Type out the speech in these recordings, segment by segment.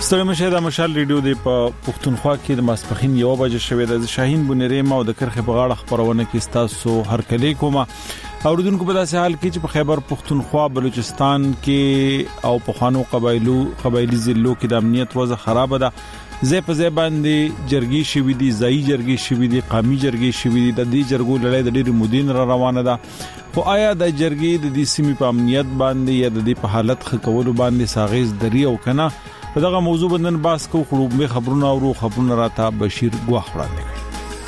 ستړي مشه د مشال ریډیو د پښتونخوا کې د ماسپخین 1 بجې شوې د شاهین بنری ما د کرخه بغاړه خبرونه کې تاسو هر کلی کومه اوردونکو په داسې حال کې چې په خیبر پښتونخوا بلوچستان کې او په خانو قبایلی ضلعو کې د امنیت وضع خراب ده زې په زې باندې جرګي شوې دي ځای جرګي شوې دي قومي جرګي شوې دي د دې جرګو لړۍ د ډېر مودین را روانه ده خو آیا د جرګي د دې سیمې په امنیت باندې یا د دې په حالت خکولو باندې ساغیز دري او کنه په دغه موضوع باندې باس کو خړوبې خبرونه او خبرونه راته بشیر ګواخ وړاندې کړي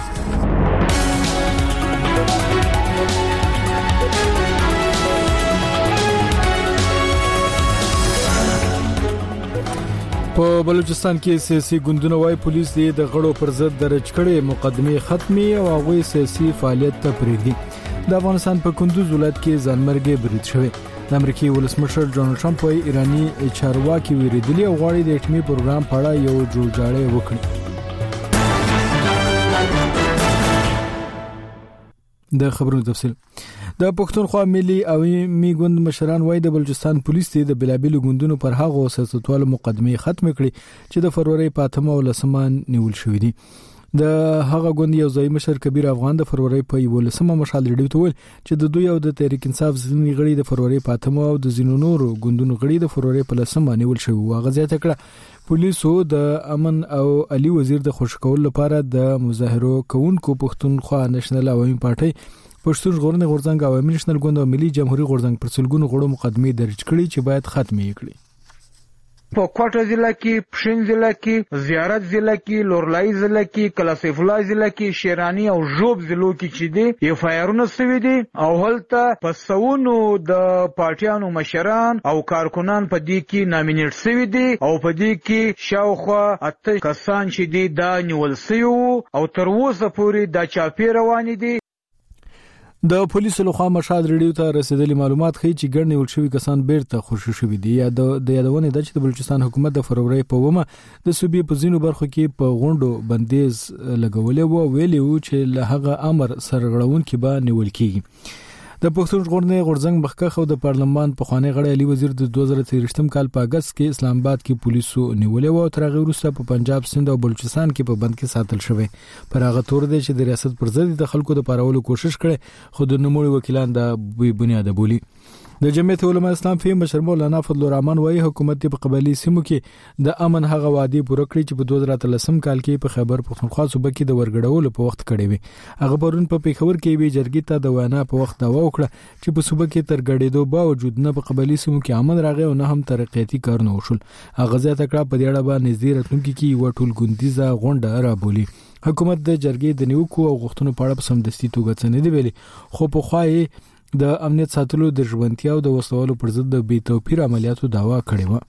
په بلوچستان کې سیاسي ګوندونه وايي پولیس د غړو پر ضد درج کړي مقدمه ختمي او هغه سیاسي فعالیت ته پریږدي د افغانستان په کندوز ولایت کې ځانمرګي برید شوی د امریکای ولسمشر ډونالد ټرمپ وايي ایرانی چارواکي ویریدلی او غواړي د اټومي پروګرام په اړه یو جوړجاړی وکړي د خبرونو تفصیل د پښتونخوا ملي او می ګوند مشران وايي د بلوچستان پولیس د بلابل ګوندونو پر هغه سیاستوالو مقدمه ختم کړي چې د فروری په 8 او 10 نیول شوې دي د هغه ګوند یو ځای مشر کبیر افغان د فروری په 11 مشال ریډیو ته ویل چې د دوی او د تحریک انصاف ځینې غړي د فروری په 8 او د زینو نورو ګوندونو غړي د فروری په 10 نیول شوی واغ زیاته کړه پولیسو د امن او علي وزیر د خوشکول لپاره د مظاهرو کوونکو پښتونخوا نېشنل عوامي پارټي پښتون ژغورنې غورځنګ عوامي نېشنل ګوند او ملي جمهوریت غورځنګ پر سلګونو غړو مقدمه درج کړي چې باید ختمه کړي په کوټه ضلع کې پښین ضلع کې زیارت ضلع کې لورلای ضلع کې کلاسیف الله ضلع کې شیرانی او ژوب ضلعو کې چې دي FIR-ونه سوي دي او هلته په سونو د پارټیانو مشران او کارکونان په دې کې نامینیټ سوي دي او په دې کې شاوخوا 8 کسان چې دي دا نیول سوي او تر اوسه پورې دا چاپی روان دي د پولیسو لخوا مشهد ریډیو ته رسیدلي معلومات ښیي چې ګڼ نیول شوي کسان بیرته خوشي شوي دي یا د یادونه ده چې د بلوچستان حکومت د فروری په 1 د صوبې په ځینو برخو کې په غونډو بندیز لګولې وو ویلي وو چې له هغه امر سرغړونکي به نیول کیږي د پښتون ژغورنې غورځنګ مخکښ او د پارلمان په خوانی غړی علي وزیر د 2023 کال په اگست کې اسلام آباد کې پولیسو نیولې و او تر هغه وروسته په پنجاب سند او بلوچستان کې په بند کې ساتل شوی پر هغه تور دی چې د ریاست پر ضد د خلکو د پارولو کوشش کړي خو د نوموړي وکیلان د بنیاد بولی د جمعیت علماء اسلام فی مشر مولانا فضل الرحمن وايي حکومت په قبایلی سیمو کې د امن هغه وعده پوره کړې چې په 2013 کال کې په خیبر پښتونخوا صوبه کې د ورګړولو په وخت کړې وي هغه پرون په پیښور کې به جرګې ته د وینا په وخت داوا وکړه چې په صوبه کې تر ګډېدو باوجود نه په قبایلی سیمو کې امن راغی او نه هم ترقیاتي کارونه وشول هغه ځای تکړه په دې اړه باندې نږدې راتلونکي کې یو ټول ګوندیزه غونډه را بولی حکومت د جرګې د نیوکو او غوښتنو په اړه سمدستي توګه څه نه دی ویلي خو په خوای د امنیت ساتلو د ژوندتیا او د وسوالو پر ضد د بی توپیر عملیاتو داوا کړې و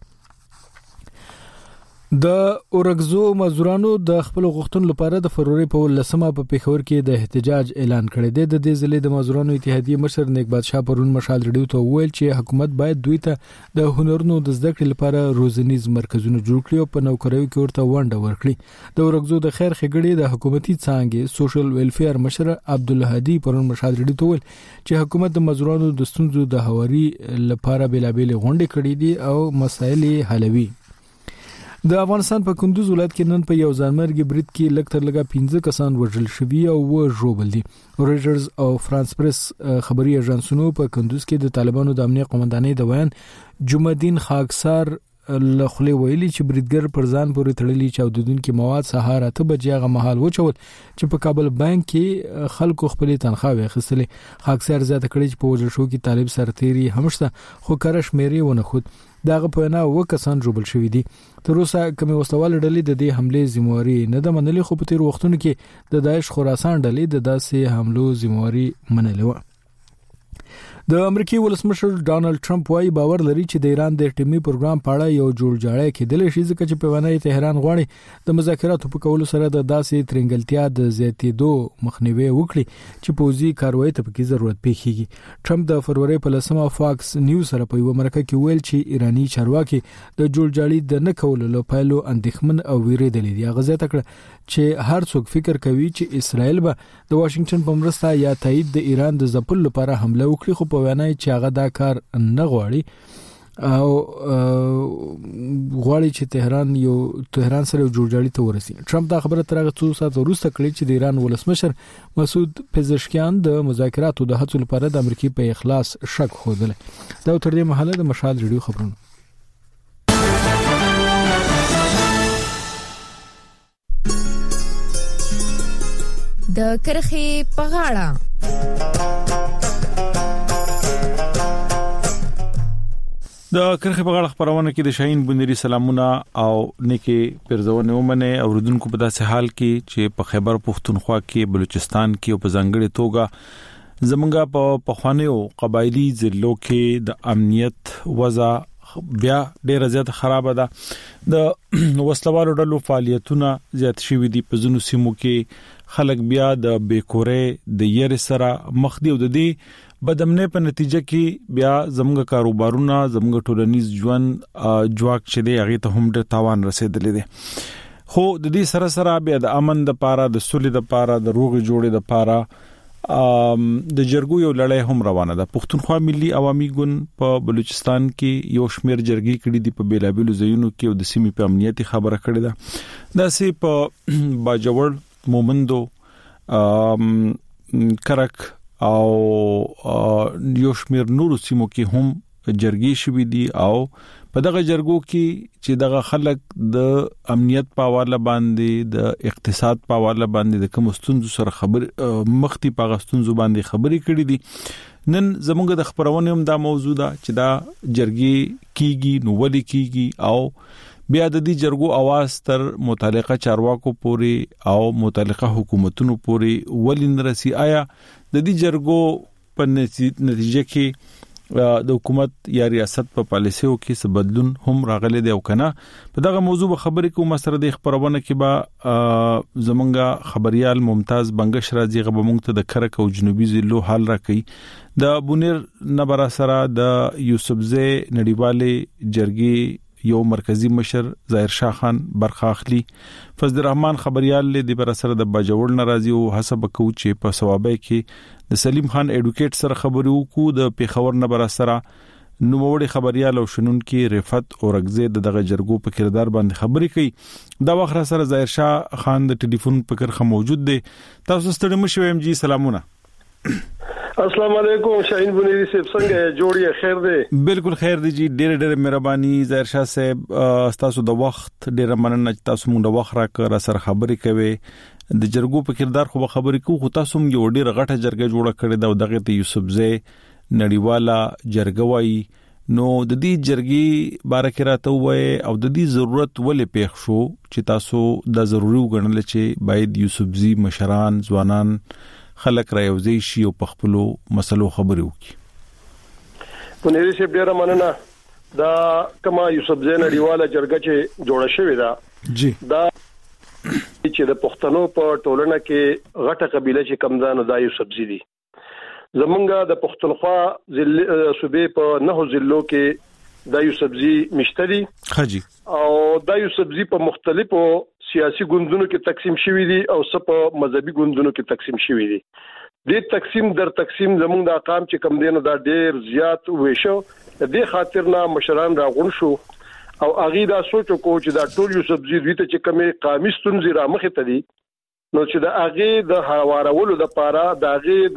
د اورګزو مزدورانو د خپل غوښتنو لپاره د فروری په 10 په پیښور کې د احتجاج اعلان کړی دی د دې ځلې د مزدورانو اتحادیه مشر نیک بادشاه پرون مشال ریډیو ته ویل چې حکومت باید دوی ته د هنرونو د زده کړې لپاره روزنیز مرکزونه جوړ کړي او په نوکریو کې ورته ونډه ورکړي د اورګزو د خیر خګړې د حکومتي څانګې سوشل ویلفیر مشر عبدالهادي پرون مشال ریډیو ته ویل چې حکومت د مزدورانو د ستونزو د هواري لپاره بلابل غونډې کړې دي او مسایل حلوي د افغانستان په کندوز ولایت کې نن په یو ځانمرګي برید کې لږ تر لږه 15 کسان وژل شوي او ژوبل دي رويټرز او فرانس پریس خبري ایجنسونو په کندوز کې د طالبانو د امنیت قومندانۍ د بیان جمعدین خاکسار لخلې ویلي چې بریدګر پر ځان پورې تړلي چاودونکو مواد سهار 8 بجې هغه مهال وچول چې په کابل بانک کې خلکو خپل تنخواه واخیستلې خاکسار زیاته کړي چې په وژل شو کې طالب سرتيري همشته خو کرش مېري ونه خود داغه په نه و کسان جوړل شوی دي تر اوسه کوم وسوال ډلې د دې حمله ذمہواری نه د منلې خو په تیر وختونو کې د داعش خراسان ډلې د داسې حملو ذمہواری منلې و د امریکای ولسمشر ډونالد ټرمپ وايي باور لري چې د ایران د اټومي پروګرام په اړه یو جوړجاړی کېدل شي ځکه چې په ونه تهران غواړي د مذاکراتو په کولو سره د داسې ترنګلتیا د زیاتېدو مخنیوي وکړي چې پوځي کاروایی ته پکې ضرورت پیښیږي ټرمپ د فروری په 10 فاکس نیوز سره په یو مرکه کې ویل چې ایرانی چارواکي د جوړجاړي د نه کولو لپاره اندېښمن او ویریدل دي هغه ځکه چې هر څوک فکر کوي چې اسرائیل به د واشنگټن په مرسته یا تایید د ایران د ځپلو لپاره حمله وکړي خو په وینا چې هغه دا کار نه غواړي او غواړي چې تهران سره جوړجاړي ته ورسي. ټرمپ دا خبره تر هغه څو ساعت وروسته کړې چې د ایران ولسمشر مسعود پزشکیان د مذاکراتو د هڅو لپاره د امریکای په اخلاص شک خوده. دا تر دې مهاله د مشال ریډیو خبرونه. د کرخي په غاړه د کرخي په غاړه خبرونه کې د شاهین بنيري سلامونه او نیکی پرځونه ومنه اوردونکو په داسې حال کې چې په خیبر پختونخوا کې بلوچستان کې او په ځنګړې توګه زمونږه په پخوانیو قبایلی ضلعو کې د امنیت وضع بیا ډیره زیاته خراب ده. د وسلوالو ډلو فعالیتونه زیات شوي دي په ځینو سیمو کې. خلک بیا د بیکورې د یری سره مخ دي او د دې بدامنۍ په نتیجه کې بیا زموږ کاروبارونه زموږ ټولنیز ژوند جواک چې دی هغه ته هم ډېر تاوان رسیدلی دی. خو د دې سره بیا د امن د پاره د سولې د پاره د روغ جوړې د پاره د جرګو یو لړۍ هم روانه ده. پښتونخوا ملي عوامي ګوند په بلوچستان کې یو شمیر جرګې کړي دي په بیلابیلو ځایونو کې او د سیمې په امنیتي خبره کړې ده. دا سي په باجوړ مومندو کرک او یو شمیر نورو سیمو کې هم جرګې شوې دي او په دغه جرګو کې چې دغه خلک د امنیت په حواله باندې د اقتصاد په حواله باندې د کوم ستونزو سره خبر مختی په غستونزو باندې خبرې کړې دي. نن زموږ د خبرونه هم دا موضوع ده چې دا جرګې کیږي نو ولې کیږي او بیا د دې جرګو आवाज تر متعلقه چارواکو پورې او متعلقه حکومتونو پورې ولین رسی. آیا د دې جرګو په نتیجه کې د حکومت یا ریاست په پالیسیو کې څه بدلون هم راغلي دی او کنه؟ په دغه موضوع به خبرې کوم سره د خبرونه کې به زمونږه خبريال ممتاز بنگش راځي غو مونږ ته د کرک او جنوبي ضلعو حال راکړي. د بونیر نبر سره د یوسفزی نړیوالې جرګې یو مرکزی مشر ظاهر شاه خان برخه اخلي. فضل الرحمن خبريال له د بر سره د باجوړ ناراضي او حسب کو چې په ثوابه کې د سلیم خان ایډوکیټ سره خبرو کو د پیښور نبر سره نوموړي خبريال او شنن کې رفعت اورغزه دغه جرګو په کردار باندې خبري کوي. دا وخت سره ظاهر شاه خان د ټلیفون په کرخه موجود دی. تاسو ستړي مشو ام جی سلامونه. السلام علیکم شاهین بنيري صاحب څنګه جوړی خیر دی؟ بالکل خیر دی جی. ډېر مهرباني ظاهر شاه صاحب تاسو د وخت ډېر مننه چې تاسو موږ د وخت راکړه سره خبرې کوي. د جرګو په کردار خو خبرې کوو خو تاسو موږ ډېر غټه جرګه جوړه کړې ده او دغه ته یوسفزی نړیواله جرګه وایي. نو د دې جرګې باره کې راته وایي او د دې ضرورت ولې پېښ شو چې تاسو د ضروري وګڼل چې باید یوسفزی مشران ځوانان خلک رايوځي شي او په خپل مسلو خبرې وکړي؟ بنيري صاحب ډېر مننه. دا کما یوسفزی نړیواله جرګه چې جوړه شوې ده جی دا چې د پښتنو په ټولنه کې غټه قبيله چې کمزانو دا یوسفزی دي. زمونږه د پښتونخوا صوبې په 9 ضلعو کې دا یوسفزی مشتري حاجی او دا یوسفزی په مختلفو سیاسي ګوندونو کې تقسیم شوی دي او څه په مذهبي ګوندونو کې تقسیم شوی دي. د تقسیم زمونږ د اقام چې کم دینو دا ډېر زیات وېشو. د دې خاطر نه مشران راغون شو او اغه دا سوچ کو چې دا ټول یوسفزی دوی ته چې کومه قامي ستونزې را مخې ته دي نو چې دا اغه د هوارولو د پاره دا اغه د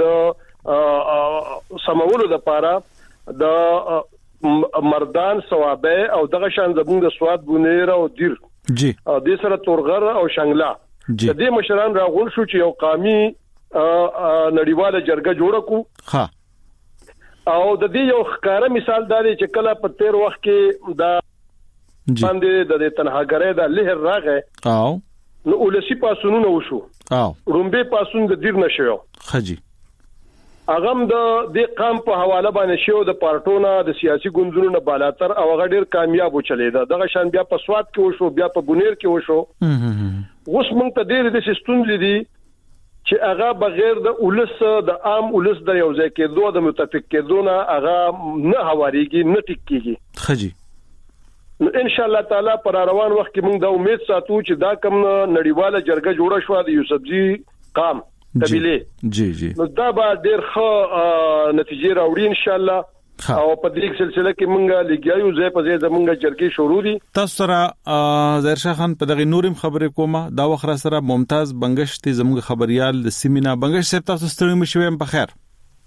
سمولو د پاره د مردان ثوابه او دغه شان زمونږ د سواد بونیر او دیر جی او د سره تورغر او شنګلا د دې مشران راغون شو چې یو قامي نړیواله جرګه جوړه کو. ها او د دې یو ښکارا مثال دی چې کله په تیر وخت کې دا باندې د تنهاګرۍ د لهر راغې او نو ولسی پاسونو وشو او رومبه پاسون د دیر نشو خجی اغم د دې قام په حواله باندې شو د پارټونو د سیاسي ګوندونو نه بالاتر او غډیر کامیاب وچلیدا. دغه شان بیا په سواد کې وشو بیا په بونیر کې وشو. اوس موږ ته ډېر د ستونزې دي چې هغه بغیر د اولس د عام اولس د یو ځای کې دوه د متفق کېدو نه هغه نه حواریږي نه ټیک کیږي. خجی ان شاء الله تعالی پر روان وخت کې موږ د امید ساتو چې دا کم نړیواله جرګه جوړه شو د یوسفزی قام قبيله جی جی نو دا به ډېر ښه نتیجې راوړي ان شاء الله. او په دې سلسله کې مونږه لګیایو ځای په ځای زمونږه چرګي شروع دي. تاسو سره ظاهر شاه خان په دغه نورم خبرې کومه دا وخت را سره ممتاز بنگشت زموږ خبريال د سیمینا بنگشت صاحب تاسو ستړي مشوي په خیر.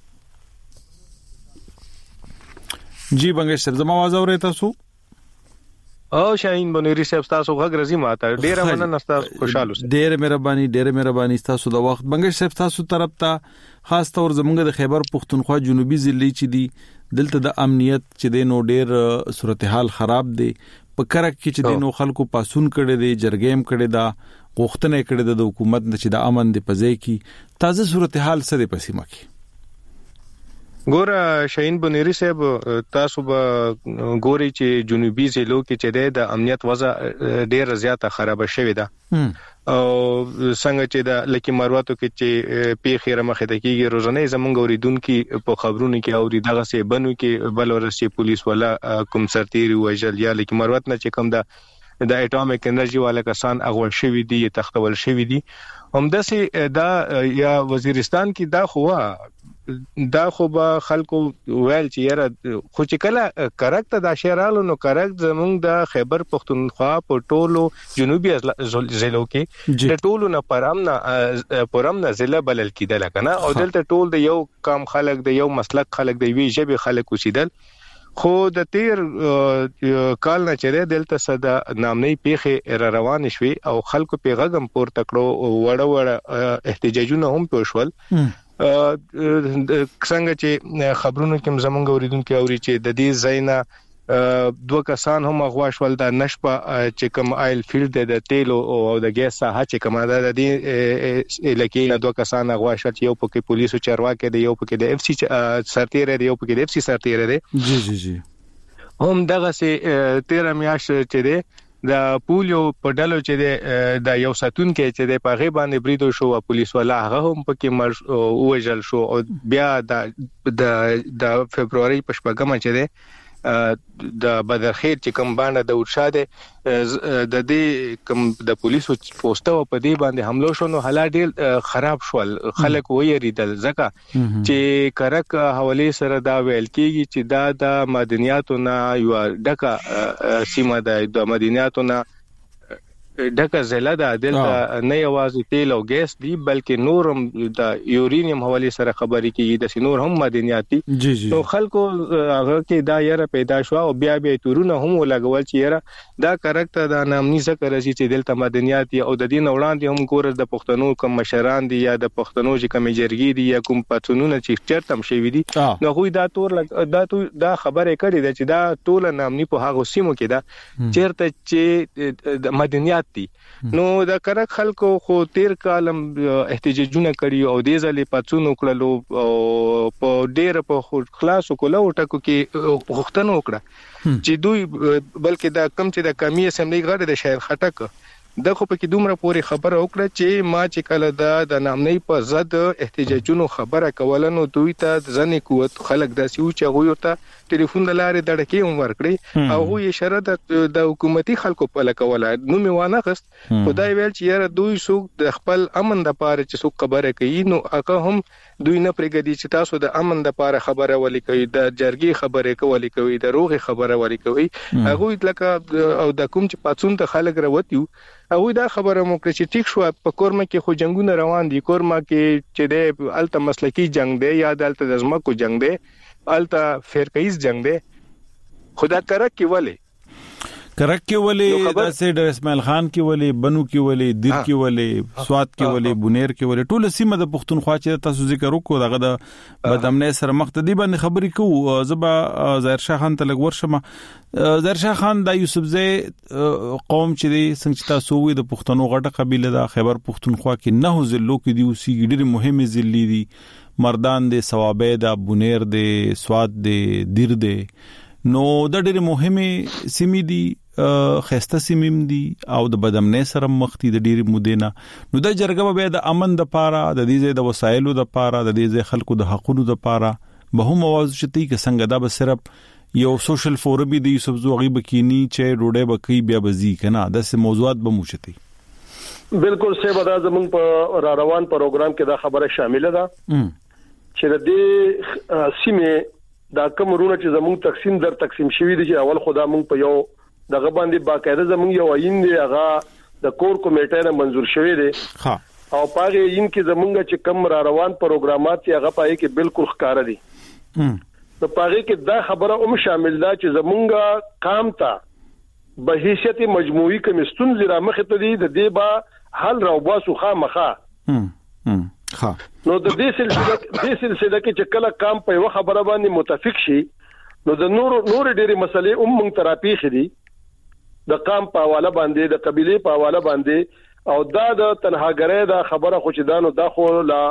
جی بنگشت صاحب زما आवाज اورئ تاسو؟ او شاهین بنوري صاحب تاسو غږ رزي ماته ډیره مننه تاسو خوشاله اوسئ. ډیره مهرباني تاسو د وخت بنگش صاحب تاسو طرف ته خاص تور زمونږ د خیبر پختونخوا جنوبي ضلع چې دی دلته د امنیت چې دی نو ډیر صورتحال خراب دی په کرک کې چې دی نو خلکو پاسون کړي دي جرګیم کړي دا غوښتنه کړي د حکومت چې د امن د پځې کې تازه صورتحال سره پسیمه کې ګور شاهین بنوري صاحب تاسو به ګوري چې جنوبي ضلعو کې چې د امنیت وضع ډیره زیاته خراب شوې ده او څنګه چې د لکه مرواتو کې چې پیخه رمخه د کیږي روزانه زمونږ اوریدونکو په خبرونو کې اوري دغه سي بنو کې بل ورسي پولیس ولا کوم سرتيري وجل یا لکه مروات نه چې کوم د اټومیک انرژي والا کسان اغول شوی دي تختول شوی دي همداسي دا یا وزیرستان کې دا خو به خلکو ویل چې یاره خو چې کله کرکټ د شهرالو نو کرکټ زمونږ د خیبر پختونخوا په ټولو جنوبي ضلعو کې د ټولو نه پرامنا ضلع بلل کېدل کنه او دلته ټول د یو کام خلک د یو مسلک خلک د وی ژبه خلک اوسیدل خو د تیر کال نه چې دلته صدا نامنۍ پیخه روان شوي او خلکو پیغام پور تکړو وړه احتجاجونه هم پوښول څنګه چې خبرونو کې زمونږ اوریدونکو اوري چې د دې زینا دوه کسان هم اغواښول د نشپه چې کوم آیل فیلډ د تیلو او د ګیس ساحه چې کومه د دې لکه دوه کسان اغواښل یو پکې پولیسو چارواکي دی یو پکې د اف سی سرتیره دی یو پکې د اف سی سرتیره دی جی هم دغه سي 13 میاشت چې دی د پولیو په ډلو چې د یو ساتون کې چې د پاغه باندې بریدو شو او پولیس ولا هغه هم پکې وژل شو او بیا د فبرवरी په شپږمه چې د بدرخیر چې کوم باندې د ورشاده د دې کوم د پولیسو پوسټو په دې باندې حمله شو نو حالات ډیر خراب شول خلک وېریدل ځکه چې کرک حواله سره دا ویل کېږي چې دا د مدنیاتو نه یو ډکه سیمه د مدنیاتو نه ډکه ضلع ده دلته نه یوازې تیل او ګیس دی بلکې نورم د یورینیم حواله سره خبرې کیږي د سینور هم مدنیاتي نو خلکو هغه کې دا یره پیدا شو او بیا تورونه هم ولګول چې یره دا کرکټ د نامني ذکر راشي چې دلته مدنیاتي او د دین وړاندې هم ګور د پښتنو کوم مشران دي یا د پښتنو چې کوم جرګي دي یا کوم پاتونونه چې چرته هم شوی دي نو خو دا خبره کړې ده چې دا ټول نامني په هغه سیمو کې ده چرته چې د مدنیات نو د کرک خلکو خو تیر کالم احتجاجونه کړي او دې ځلې پاتونو کړلو او په ډېر په خلاصو کولو ټکو کې غوښتنه وکړه چې دوی بلکې دا کم چې د قومي اسمبلی غړي د شهر خټک دغه په کې دومره پوری خبره وکړه چې ما چې کله د نامنۍ په ضد احتجاجونو خبره کولنو دوی ته ځنې قوت خلک داسې و چې هغه ته ټلیفون د لارې دړکې هم ورکړي او هغه اشاره د حکومتي خلکو په لکوله نو میوانه غست خدای ویل چې یاره دوی څوک د خپل امن د پاره چې څوک خبره کوي نو هغه هم دوی نه پرېږدي چې تاسو د امن د پاره خبره ولي کوي د جرګي خبره کوي کوي د روغي خبره ولي کوي هغه لکه او د کوم چې پاتون ته خلک راوتیو هغه دا خبره مو کړ چې ټیک شو په کورما کې خو جنگونه روان دي کورما کې چې د الته مسلکی جنگ دی یا د الته د زمکو جنگ دی الته فرقیز جنگ دی خدا کرک کې ولی کرک کې ولی داسې د اسماعیل خان کې ولی بنو کې ولی دیر کې ولی سواد کې ولی بونیر کې ولی ټول سیمه د پښتونخوا چې تاسو ذکر وکړو دغه د بدامنۍ سره مختدي باندې خبرې کوو زبا ظاهر شاه خان ته لګ ورشمه ظاهر شاه خان د یوسفزی قوم چې دی څنګه تاسو وې د پښتنو غټه قبیله د خیبر پښتونخوا کې نه ضلعو کې دی اوسې ډېر مهمه ضلع دي مردان دي ثوابې د بونیر دي سواد دي دیر دي نو د ډېر مهمه سیمې دي خسته سیمیم دي او د بدامنۍ سره مختی د ډېری مودې نه نو د جرګه به د امن د پاره د دې د وسایلو د پاره د دې خلکو د حقوقو د پاره به هم आवाज شتي کې څنګه دا به صرف یو سوشل فورم دی سبزو غیب کینی چې ډوډۍ بکی بیا بزی کنه د سه موضوعات به موشتي بالکل سه ودا زمون په را روان پروګرام کې دا خبره شامل ده چې د دې سیمه دا کوم رونه چې زموږ تقسیم شوی دي چې اول خدا موږ په یو دغه باندې باقاعده زموږ یو عین دی هغه د کور کمیټه نه منزور شوی دی ها او پاره یین کې زموږ چې کم را روان پروګرامات چې هغه پای کې بالکل ښکار دي نو پاره کې دا خبره شامل ده چې زموږ قام ته به حیثیت مجموعي کمیستون زیرا مخ ته دي د دې با حل راو باسو خامخه ها نو د دې سلسله کې چې کله قام په یو خبره باندې متفق شي نو د نور ډېری مسلې موږ تراپی خدي د قام په حواله باندې د قبيله په حواله باندې او دا د تنهاګرۍ دا خبره خو چې دانو دا خو لا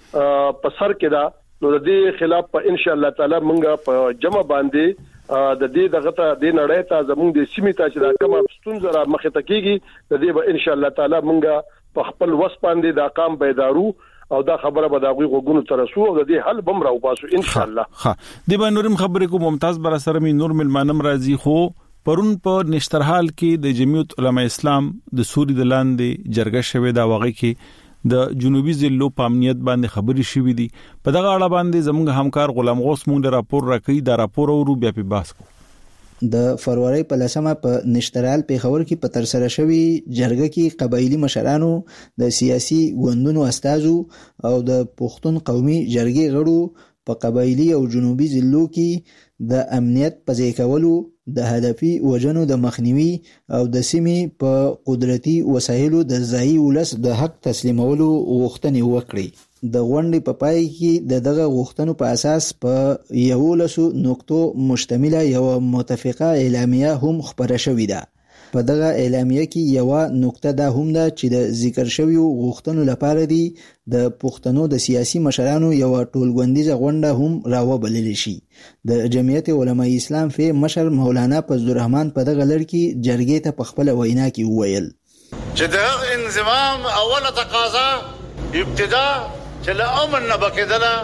په سر کې دا نو د دې خلاف په ان شاء الله تعالی موږ په جمع باندې د دې دغه ته د نړۍ ته زموږ د سیمې ته چې دا کومه ستونزه را مخه ته کیږي د دې به ان شاء الله تعالی موږ په خپل وس باندې دا قام بیدارو او دا خبره به دا غوګونو ترسو او د دې حل بم راو باسو ان شاء الله. ها د بنورم خبرې کو ممتاز بر سره می نور ملمانم راضي خو پرون په نشترحال کې د جمعیت علماء اسلام د سوري د لاندې جرګه شوه دا وغه کې د جنوبي ضلعو په امنیت باندې خبري شوې دي په دغه اړه باندې زموږ همکار غلام غوث مونږ راپور راکړي دا راپور ورو بیا په باس کو د فروری په لسمه په نشترال پیښور کې په تر سره شوی جرګه کې قبایلی مشرانو د سیاسي ګوندونو استازو او د پښتون قومي جرګې غړو په قبایلی او جنوبي ضلعو کې د امنیت په ځای کولو د هدفي وجنو د مخنیوي او د سیمې په قدرتي وسایلو د ځایي ولس د حق تسلیمولو غوښتنې وکړي د غونډې په پای کې دغه غوښتنو په اساس په 11 نقطو مشتمله یو متفقه اعلامیه هم خبره شوې ده په دغه اعلامیه کې یو نقطه ده هم ده چې د ذکر شوی غوښتنو لپاره دی د پښتنو د سیاسي مشرانو یو ټولګوندیزه غونډه هم راوبلل شي د جمعیت علماء اسلام په مشر مولانا فضل الرحمن په دغه لړ کې جرګې ته په خپل وینا کې وویل چې د انضمام اوله تقاضا ابتدا چې له امن نه بکیدله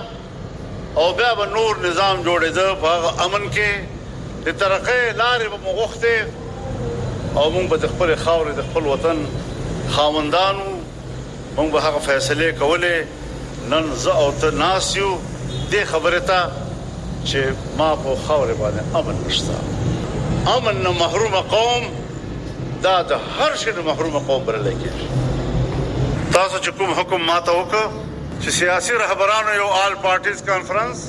او بیا به نور نظام جوړېده په امن کې د ترقې لارې به مغوښته او موږ به خپل خاورې د خپل وطن خاوندانو موږ به هغه فیصله کولې نن زه او ته ناسیو دې خبره ته چې ما په خاورې باندې امن نشته امن نه محروم قوم دا د هر شي نه محروم قوم برل کېږي تاسو چې کوم حکم ماته وکړ چې سیاسي رهبرانو یو آل پارټیز کانفرنس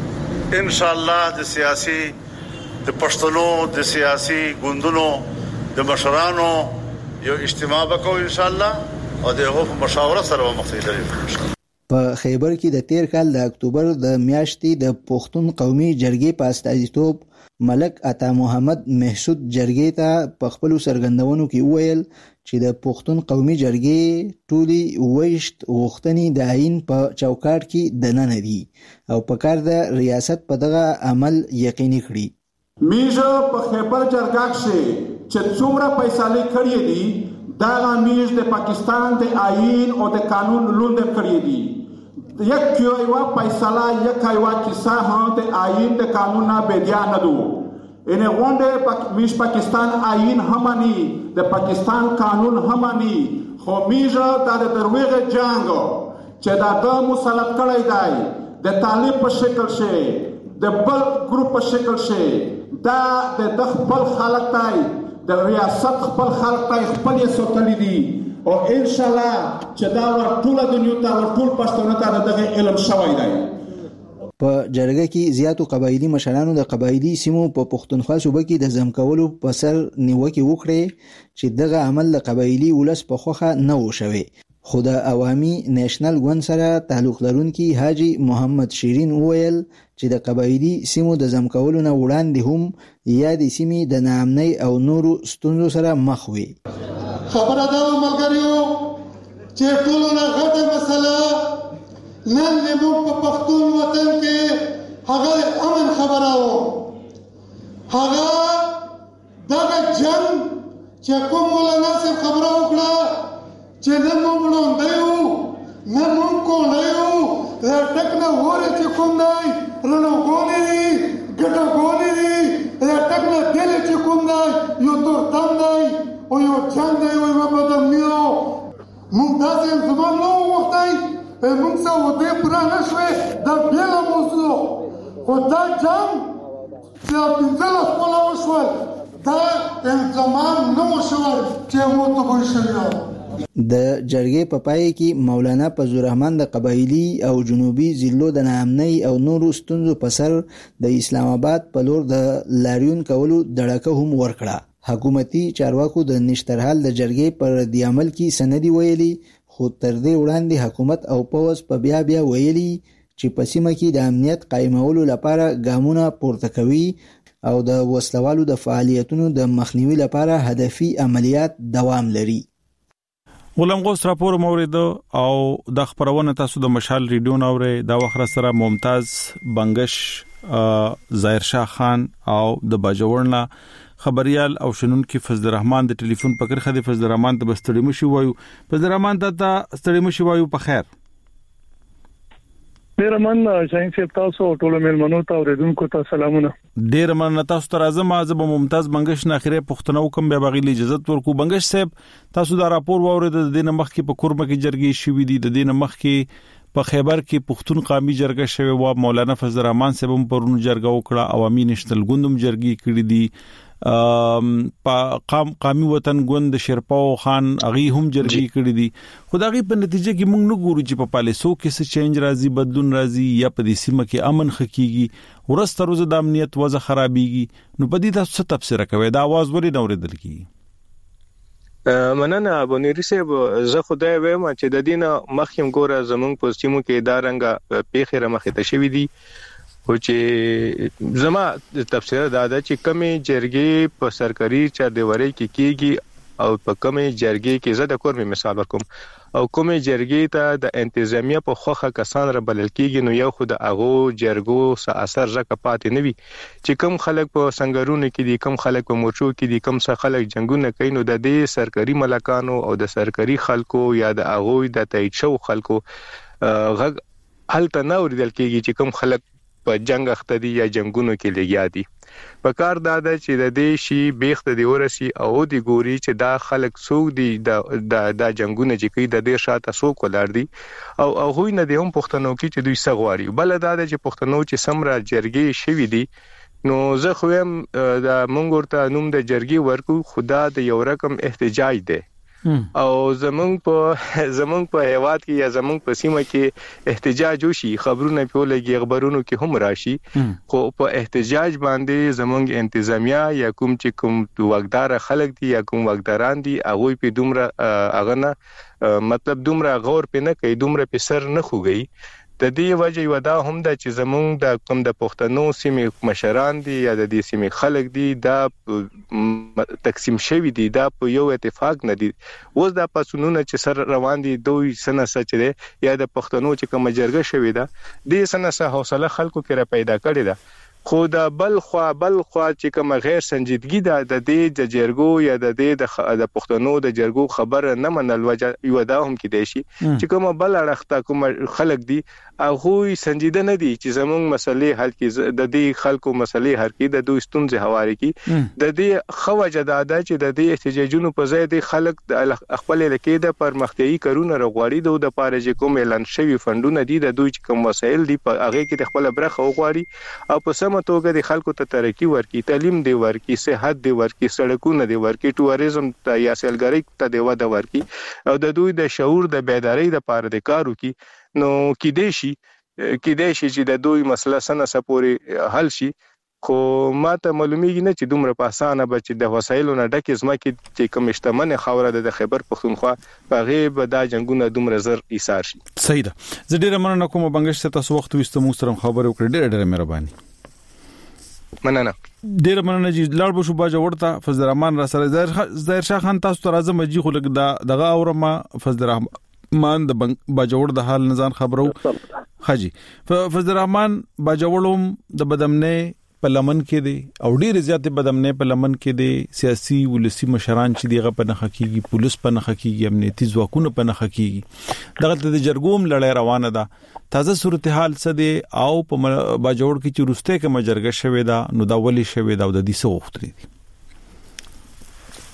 ان شاء الله د سیاسي د پښتنو د سیاسي ګوندونو د مشرانو یو اجتماع وکړو ان شاء الله او د هغو مشاوره سره مخکې په خیبر کې د تیر کال د اکتوبر د میاشتې د پښتون قومي جرګې په استازیتوب ملک عطا محمد محسود جرګې ته په خپل سرګندونو کې وویل چې د پښتون قومي جرګې ټولي وښت غوښتنې د عین په چوکاټ کې د نن دي او په کار د ریاست په دغه عمل یقیني کړي میژه په خیبر جرګه کې چې څومره فیصله کړې دي دا غمیز د پاکستان د آئین او د قانون لوند کړې دي یک یو فیصله یک یو کیسه هم د آئین د قانون نه بدیا نه دو ان غونډه میش پاکستان آئین همانی د پاکستان قانون همانی خو میژه د دروغه جنگ چې دا د مسلط کړی دی د طالب په شکل شي د بل ګروپ په شکل شي دا د خپل خلک تای د ریاست خپل خلک تای خپل یې سوتلی دي او ان شاء الله چې دا ټول دنیا ته ټول پښتون ته دغه علم شوی دی په جرګه کې زیاتو قبایلی مشرانو د قبایلی سیمو په پښتونخوا صوبه کې د ځمکولو په سر نیوکه وکړي چې دغه عمل د قبایلی ولس په خوخه نه و شوی خو د عوامي نېشنل ګوند سره تعلق لرونکي حاجی محمد شیرین وویل چې د قبایلی سیمو د ځمکولو نه وړاندې هم یا د سیمې د ناامنۍ او نورو ستونزو سره مخ وي خبره دا ملګریو چې ټولو نه غټه مسله نن زموږ په پښتون وطن کې هغه امن خبره و هغه دغه جنگ چې کوم مولانا صاحب خبره وکړه چې نن موږ وړاندې یو نن موږ کولی یو دا ټک نه وره چې کوم دی رڼاګونې دي ګټاګونې دي دا ټک نه دلې چې کوم دی یو تورتم دی او یو جنګ دی او یوه بدامني ده موږ داسې زمان نه و وختی موږ څه ودې پوره نه شوې دا بېله موضوع خو دا جنگ چې 15 کاله وشول دا انضمام نه وشول چې موږ ته وشو. د جرګې په پای کې مولانا فضل الرحمن د قبایلی او جنوبي ضلعو د ناامنۍ او نورو ستونزو په سر د اسلام آباد په لور د لاریون کولو دړکه هم ورکړه. حکومتي چارواکو د نشترحال د جرګې پر ردی عمل کې سندي ویلي، خو تر دې وړاندې حکومت او پوز په بیا ویلي چې په سیمه کې د امنیت قائمولو لپاره ګامونه پورته کوي او د وسلوالو د فعالیتونو د مخنیوي لپاره هدفي عملیات دوام لري. غلام غوث راپور مورید او د خبرونه تاسو د مشال ریډیو نوري دا وخت سره ممتاز بنگش ظاهر شاه خان او د باجوړنا خبريال او شنن کې فضل الرحمن د ټلیفون پکړه خدي فضل الرحمن ته بستړي مشي وایو. فضل الرحمن ته ستړي مشي وایو. په خیر ډیر من شاهین صاحب تاسو ټول ملمنو ته اوریدونکو ته سلامونه. ډیر من تاسو ته راځم. زه ممتاز بنگش نه اخیره پښتنو کوم به بغیل اجازه ورکو. بنگش صاحب تاسو دا راپور واورید د دین مخ کې په کورمه کې جرګې شوې دي، د دین مخ کې په خیبر کې پښتون قومي جرګه شوی و، مولانا فضل الرحمن صاحب هم پرونو جرګه وکړه، عوامي نشنل ګوندم جرګې کړې دي، قومي وطن ګوند شیرپاو خان اغي هم جرګې کړې دي. خدایي په نتیجه کې موږ نه ګورو چې په پالیسو کې څه چینج راځي، بدلون راځي یا په دې سیمه کې امن خکېږي، ورسته روزه د امنیت وضع خرابېږي. نو په دې تاسو څه تفسیر کوئ؟ دا आवाज ورې نه اوریدل کیږي. مننه ابونيري صاحب. زه خدای وایم چې د دینه مخیم ګوره زمونږ په سیمو کې دا رنګه پیخره مخه ته شوې دي، او چې زما تفسیر دا ده چې کمی جرګې په سرکاري چاردیواري کې کیږي او په کمی جرګې کې زه د کور مثال ورکوم او کومه جرګې ته د انتظامیه په خوخه کسان را بلل کیږي، نو یو خود اغو جرګو سره اثر ځکه پاتې نه وي چې کم خلک په سنگرونو کې دي، کم خلک په مورچو کې دي، کم څه خلک جنگونه کوي. نو د دې سرکاري ملکانو او د سرکاري خلکو یا د اغو د تایید شو خلکو غږ هلته نه اوریدل کیږي چې کم خلک په جنگ اخته دي یا جنگونو کې لګیا دي. په کار دا ده چې د دې شی بیخته دی ورسي او دی ګوري چې دا خلک څوک دي د جنگونو چې کوي د دې شاته څوک ولر دي او هغه نه دی هم پښتنو کې چې دوی سغواري. بل دا ده چې پښتنو چې سمرا جرګي شوی دي، نو زه خو هم د مونږ ورته نوم د جرګي ورکو، خدا د یو رقم احتجاج دی او زمونږ په هیواد کې یا زمونږ په سیمه کې احتجاج وشي، خبرونه په لګي خبرونو کې هم راشي، خو په احتجاج باندې زمونږ انتظامیه یا کوم چې کوم وګدار خلک دي یا کوم وګداران دي هغه په دومره اغنه مطلب دومره غور په نه کوي، دومره په سر نه خوږي. د دې وجه یو دا هم د چې زمونږ د کوم د پښتنو سیمې مشران دي یا د دې سیمې خلک دي دا تقسیم شوی دي، دا په یو اتفاق نه دي. اوس دا پاسونونه چې سر روان دي دوی سنه سچ دي یا د پښتنو چې کوم جرګه شوی ده دې سنه سه حوصله خلکو کې را پیدا کړی ده. خو دا بل خوا چې کوم غیر سنجیدګي ده د دې د جرګو یا د دې د پښتنو د جرګو خبره نه منل وجه یو دا هم کې دی شي چې کوم بل اړخته کوم خلک دي هغه سنجیده نه دي چې زمونږ مسلې حل کې د دې خلکو مسلې حل کې د دوی ستونزې حواري کې د دې خوجه ده چې د دې احتجاجونو په ځای د خلک د خپل لکې د پرمختیايي کارونه رغواړي د پاره چې کوم اعلان شوی فندونه دي د دوی کوم وسایل دي په هغه کې د خپل برخه وغواړي او په توګه د خلکو ته ترقی ورکړي، تعلیم دی ورکړي، صحت دی ورکړي، سړکونه دی ورکړي، ټوریزم ته یا سیلګرۍ ته دی وده ورکړي او د دوی د شعور د بیداری د پاره د کارو کې نو کې دی شي چې د دوی مسله سره سپوري حل شي. خو ماته معلومیږي نه چې دومره په اسانه بچي د وسایلو نه ډکه زما کې چې کوم اشتمنه خوره د خیبر پختونخوا په غیب د جنگونو دومره زر ایثار شي. صحیح ده. زه ډیره مننه کوم بنگش ته تاسو وخت وستو مو سره خبرې وکړې، ډیره مهرباني. مننه. ډیر مننه چې لاړ بشو باجه ورته فضل الرحمن را سره ظاهر شاه خان تاسو ته راځم جی خو لګ دغه اورما فضل الرحمن د باجه ور د حال نزان خبرو خاجي فضل الرحمن باجه ورلم د بدمنه په لمن کې دي او ډیر زیات بدمنه په لمن کې دي، سیاسي ولسی مشران چې دیغه په نخ کېږي، پولیس په نخ کېږي، امنیتي ځواکونه په نخ کېږي، دغه د جرګوم لړۍ روانه ده. تازه صورتحال څه دی او په باجوړ کې چې روسته کې مجرګه شوې ده نو دا ولي شوې ده او د دې څه وخت لري؟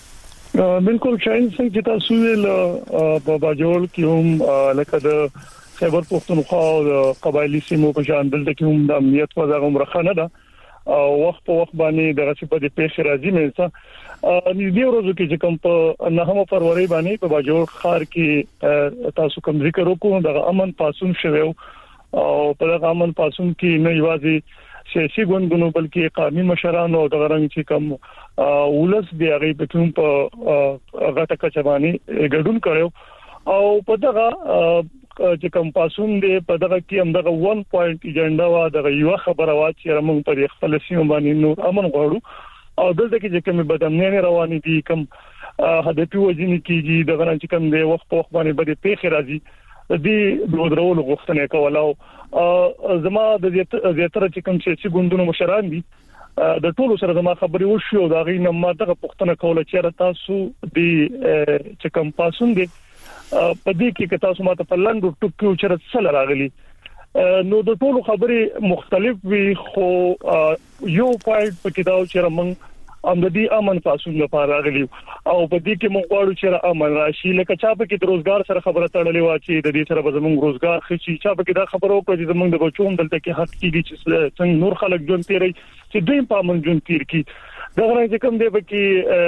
بالکل شاین څنګه چې تاسو ویل په باجوړ کې هم لکه د خیبر پختونخوا او قبایلی سیمو په شان دلته کې هم د امنیت په ځای مرخه نه ده او وخت په وخت باندې دغه څه په دې پیښه راځي مې نږدې ورځو کې چې کوم په 9 فروری باندې په باجوړ ښار کې تاسو کوم ذکر وکړو د امن پاسون شوه او په دغه امن پاسون کې نه یوازې سیاسي ګوندونو بلکې قومي مشرانو او دغه رنګ چې کوم ولس دی هغه په کوم په غټه کچبانی ګډون کړو او په دغه چې کوم پاسون دی په دغه کې هم دغه 1 پوینټ ایجنډا وا دغه یو خبره وا چې موږ په خپل سیمه باندې نور امن غواړو او دلته کې چې کوم بدامنۍ روانې دي کوم هدفي وجنې کېږي دغه چې کوم دی وخت په وخت باندې بده پیښه راځي د درول غوښتنه کوله زما د زیاتره چې کوم سیاسي ګوندونو مشران دي د ټولو سره زما خبرې وشو دا غي نه ما دغه پوښتنه کوله چې تاسو د چې کوم پاسون دي په دې کې تاسو ماته په لاندو ټکو چې سره راغلي نو د ټولو خبرې مختلف وي خو یو پوینټ په کې دا چې موږ امدادي امن پاسون لپاره راغلي او په دې کې موږ غواړو چې امن راشي لکه چا په کې د روزګار سره خبره تړلې و چې د دې سره به زموږ روزګار خچي چا په کې دا خبرو کوي چې زموږ د بچوم دلته کې حق کیږي چې څنګه نور خلک ژوند تیري چې دوی په امن ژوند تیر کی دا غواړي چې کوم دی به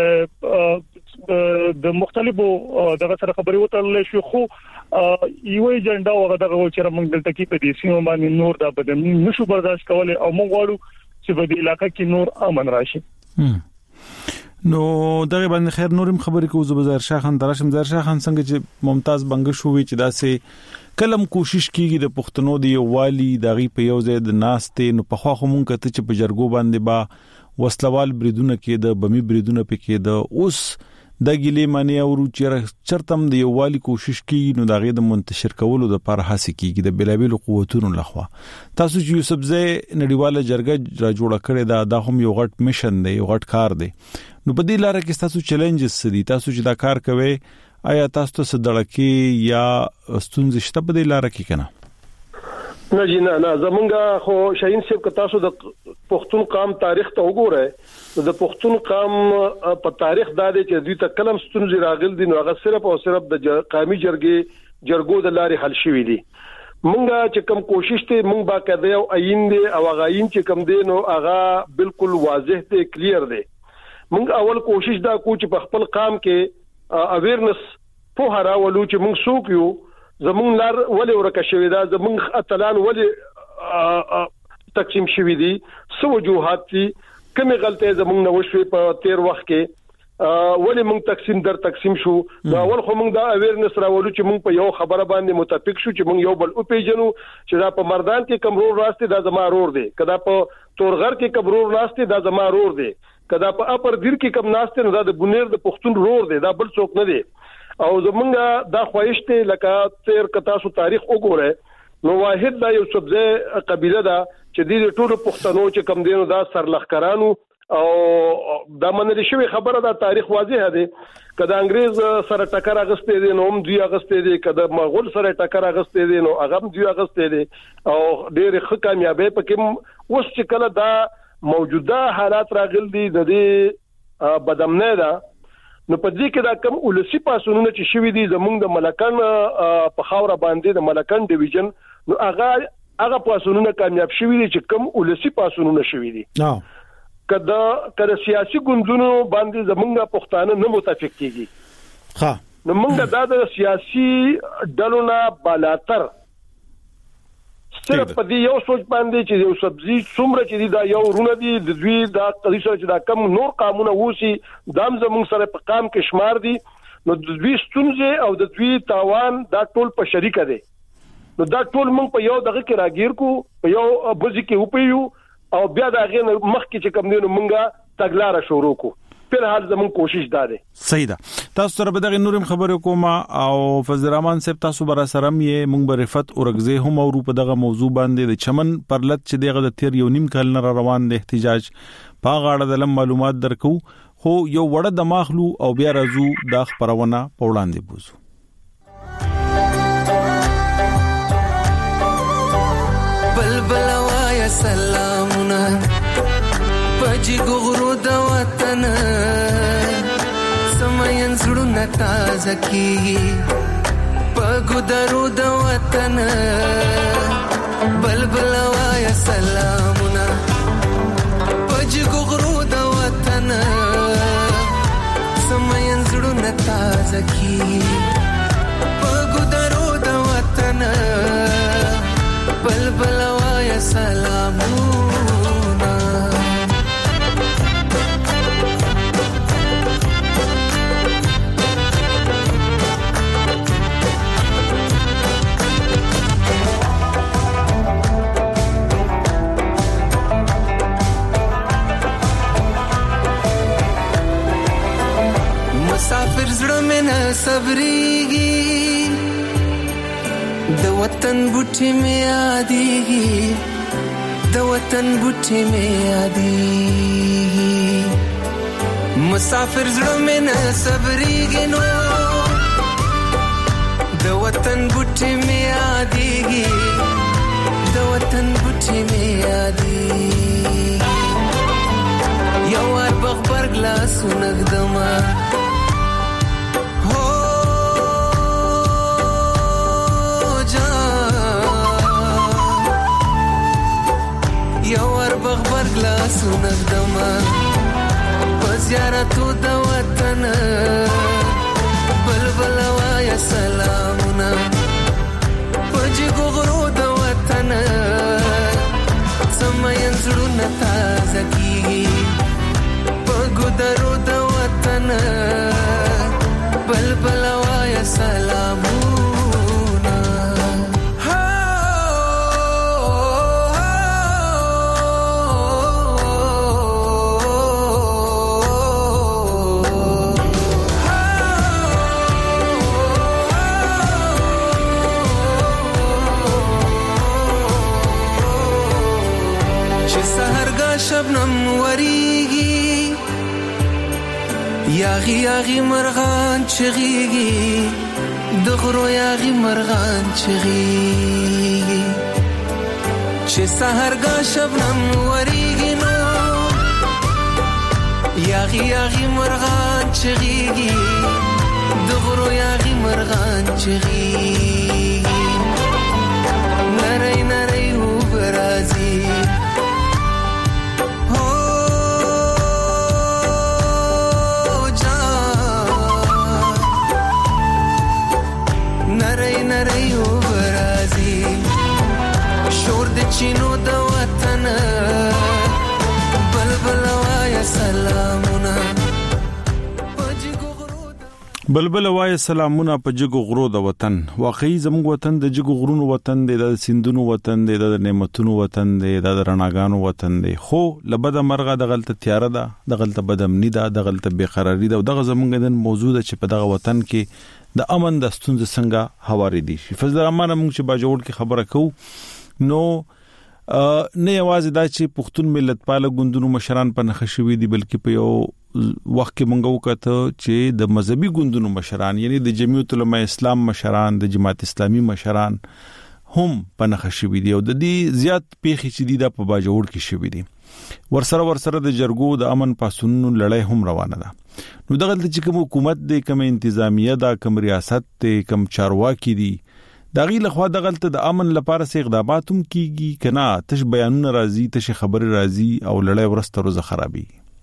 کې د مختلفو دغه سره خبرې وتړلې شو خو یو ایجنډا او دغه چې موږ دلته کې په دې سیمه باندې نور د بدمنۍ نشو برداشت کولای او موږ غواړو چې په دې علاقې کې نور امن راشي نو دغه باندې خیر نورم خبرې کوو زبر شاه خان درشم زر شاه خان څنګه چې ممتاز بنګ شوې چې داسې کلم کوشش کیږي د پښتنو دی والی دغه په یو ځای د ناستې نو په خوا خو مونږ ته چې په جرګو باندې با وسلوال بریدونه کې د بمی بریدونه پکې د اوس د ګلې معنی او چرتم د یو والی کوشش کیږي نو دغه د منتشر کولو د پر هڅه کیږي د بلابل قوتونو لخوا تاسو چې یوسف زئی نړیواله جرګه را جوړه کړې دا هم یو غټ میشن دی یو غټ کار دی نو په دې لاره کې تاسو چیلنجز دي تاسو چې دا کار کوي آیا تاسو ته صدړکی یا ستونزې شته په دې لاره کې کنه نه جی نه زمونږه خو شاهین صاحب که تاسو د پښتون قام تاریخ ته وګورئ د پښتون قام په تاریخ دا دی چې دوی ته کلم ستونزې راغلي دي نو هغه صرف او صرف د قومي جرګو د لارې حل شوي دي مونږه چې کوم کوشش ته مونږ باقاعده او عین دي او هغه عین چې کوم دي نو هغه بالکل واضح دی کلیر دی مونږ اول کوشش دا کو چې په خپل قام کې اویرنس په هراولو چې مونږ سوق یو زمون لار ولې ورکه شوې ده زمون اتلان ولې تقسیم شوې دي سو وجوهات دي کومه غلطه زمون نه وشوي په 13 وخت کې ولې مونږ تقسیم شو دا اول خو مونږ دا اویرنس راولو چې مونږ په یو خبره باندې متفق شو چې مونږ یو بل او پیژنو چې دا په مردان کې کمرور راسته دا زما رور دی کدا په تورغر کې کمرور راسته دا زما رور دی کدا په اپر دیر کې کم ناشته نو دا د بنیر د پښتون رور دی دا بل څوک نه دی او زمونږه دا خواهش ته لکه تیر کتا سو تاریخ وګوره نو واحد دا یو سبزه قبيله دا چې د ټولو پښتنو چې کم دینو دا سرلخکرانو او دا منل شوی خبره دا تاریخ واضح دی کله انګريز سره ټکر اغستې دي نو هم دوی اغستې دي کله مغول سره ټکر اغستې دي نو هغه هم دوی اغستې دي او ډېر ښه کامیابی پکې اوس چې کله دا موجوده حالات راغلي دي د دې بدامنۍ دا نو په دې کې دا کم ولسی پاسونونه چې شوي دي زمونږ د ملکان په خاور باندې د ملکان ډیویژن نو هغه پاسونونه کامیاب شوي دي چې کم ولسی پاسونونه شوي دي کله سیاسي ګوندونو باندې زمونږ پښتانه نه متفق کیږي ها نو موږ دا د سیاسي ډلو نه بالاتر صرف په دې یو سوچ باندې چې یو سبزي څومره چې دا یو رونه دي د دوی دا قضیه چې دا کم نور قانون ووسی دام زموږ سره په قام کې شمار دي نو د دوی ستونزې او د دوی تاوان دا ټول په شریکه دي نو دا ټول موږ په یو دغه کې راګیر کو په یو بوزي کې وپیو او بیا دا غیر مخکې چې کم دي نو موږ تګلارې شروع کو په حال زمون کوشش داده صحیح ده تاسو سره به دغه نورم خبرې کوم او فضل الرحمن صاحب تاسو بر سره مې مونږ به رفت اورګزه هم او په دغه موضوع باندې د چمن پرلط چې دغه د تیر یو نیم کال نه روان د احتجاج په غاړه د معلومات درکو خو یو وړه د ماخلو او بیا راځو د خبرونه په وړاندې بوزو بلبل وایا سلامونه پجی غرو د وطن سمین زړه تازه کی په ګدارو د وطن بلبل وایا سلامونه پجګو غرو د وطن سمين زړونه تازه کی ګدارو د وطن بلبل وایا سلامونه مسافر زړه مې نه صبرېږي د وطن بوټي مې یادېږي د وطن بوټي مې یادېږي مسافر زړه مې نه صبرېږي نو د وطن بوټي مې یادېږي د وطن بوټي مې یادېږي یو وار بغبر ګلاسونه ږدمه بغبر گلاسونه دما زیارتو د وطن بلبل وایا سلامونه پجګو غرو د وطن سمين زړونه تازه کیږي پګو درو د وطن بلبل وایا سلامونه شبنم وریږي یاغي یاغي مرغان چغيږي دغرو یاغي مرغان چغيږي چې سحرګه شبنم وریږي نو یاغي یاغي مرغان چغيږي دغرو یاغي مرغان چغيږي نری نری وبرازي چینو د وطن بلبل وایا سلامونه بلبل وایا سلامونه په جګو غرو د وطن واقعي زموږ وطن د جګو غرونو وطن دی د سیندونو وطن دی د نعمتونو وطن دی د رڼاګانو وطن دی خو لبد مرغه د غلطه تیار ده د غلطه بدامنی ده د غلطه بیقراری ده دغه زموږ د موضوع چې په دغه وطن کې د امن د ستونزې څنګه هواري دي فضل الرحمن موږ چې باجوړ کې خبره کوو نو نه یوازې دا چې پښتون ملت پاله ګوندونو مشران په نخښوي دي بلکې په یو وخت کې مونږ وکړو چې د مذهبي ګوندونو مشران یعنی د جمعیت العلماء اسلام مشران د جماعت اسلامي مشران هم په نخښوي دي او د دې زیات پیخي چې دي د په باجوړ کې شوي دي ورسره د جرګو د امن پاسونو لړۍ هم روانه ده نو دغه چې کوم حکومت د کوم انتظامیه دا کوم ریاست ته کوم چارواکي دي دغه لخوا د غلطه د امن لپاره سي اقدامات هم کیږي کنا تش بیانونه راځي تش خبر راځي او لړۍ ورسته روزه خرابي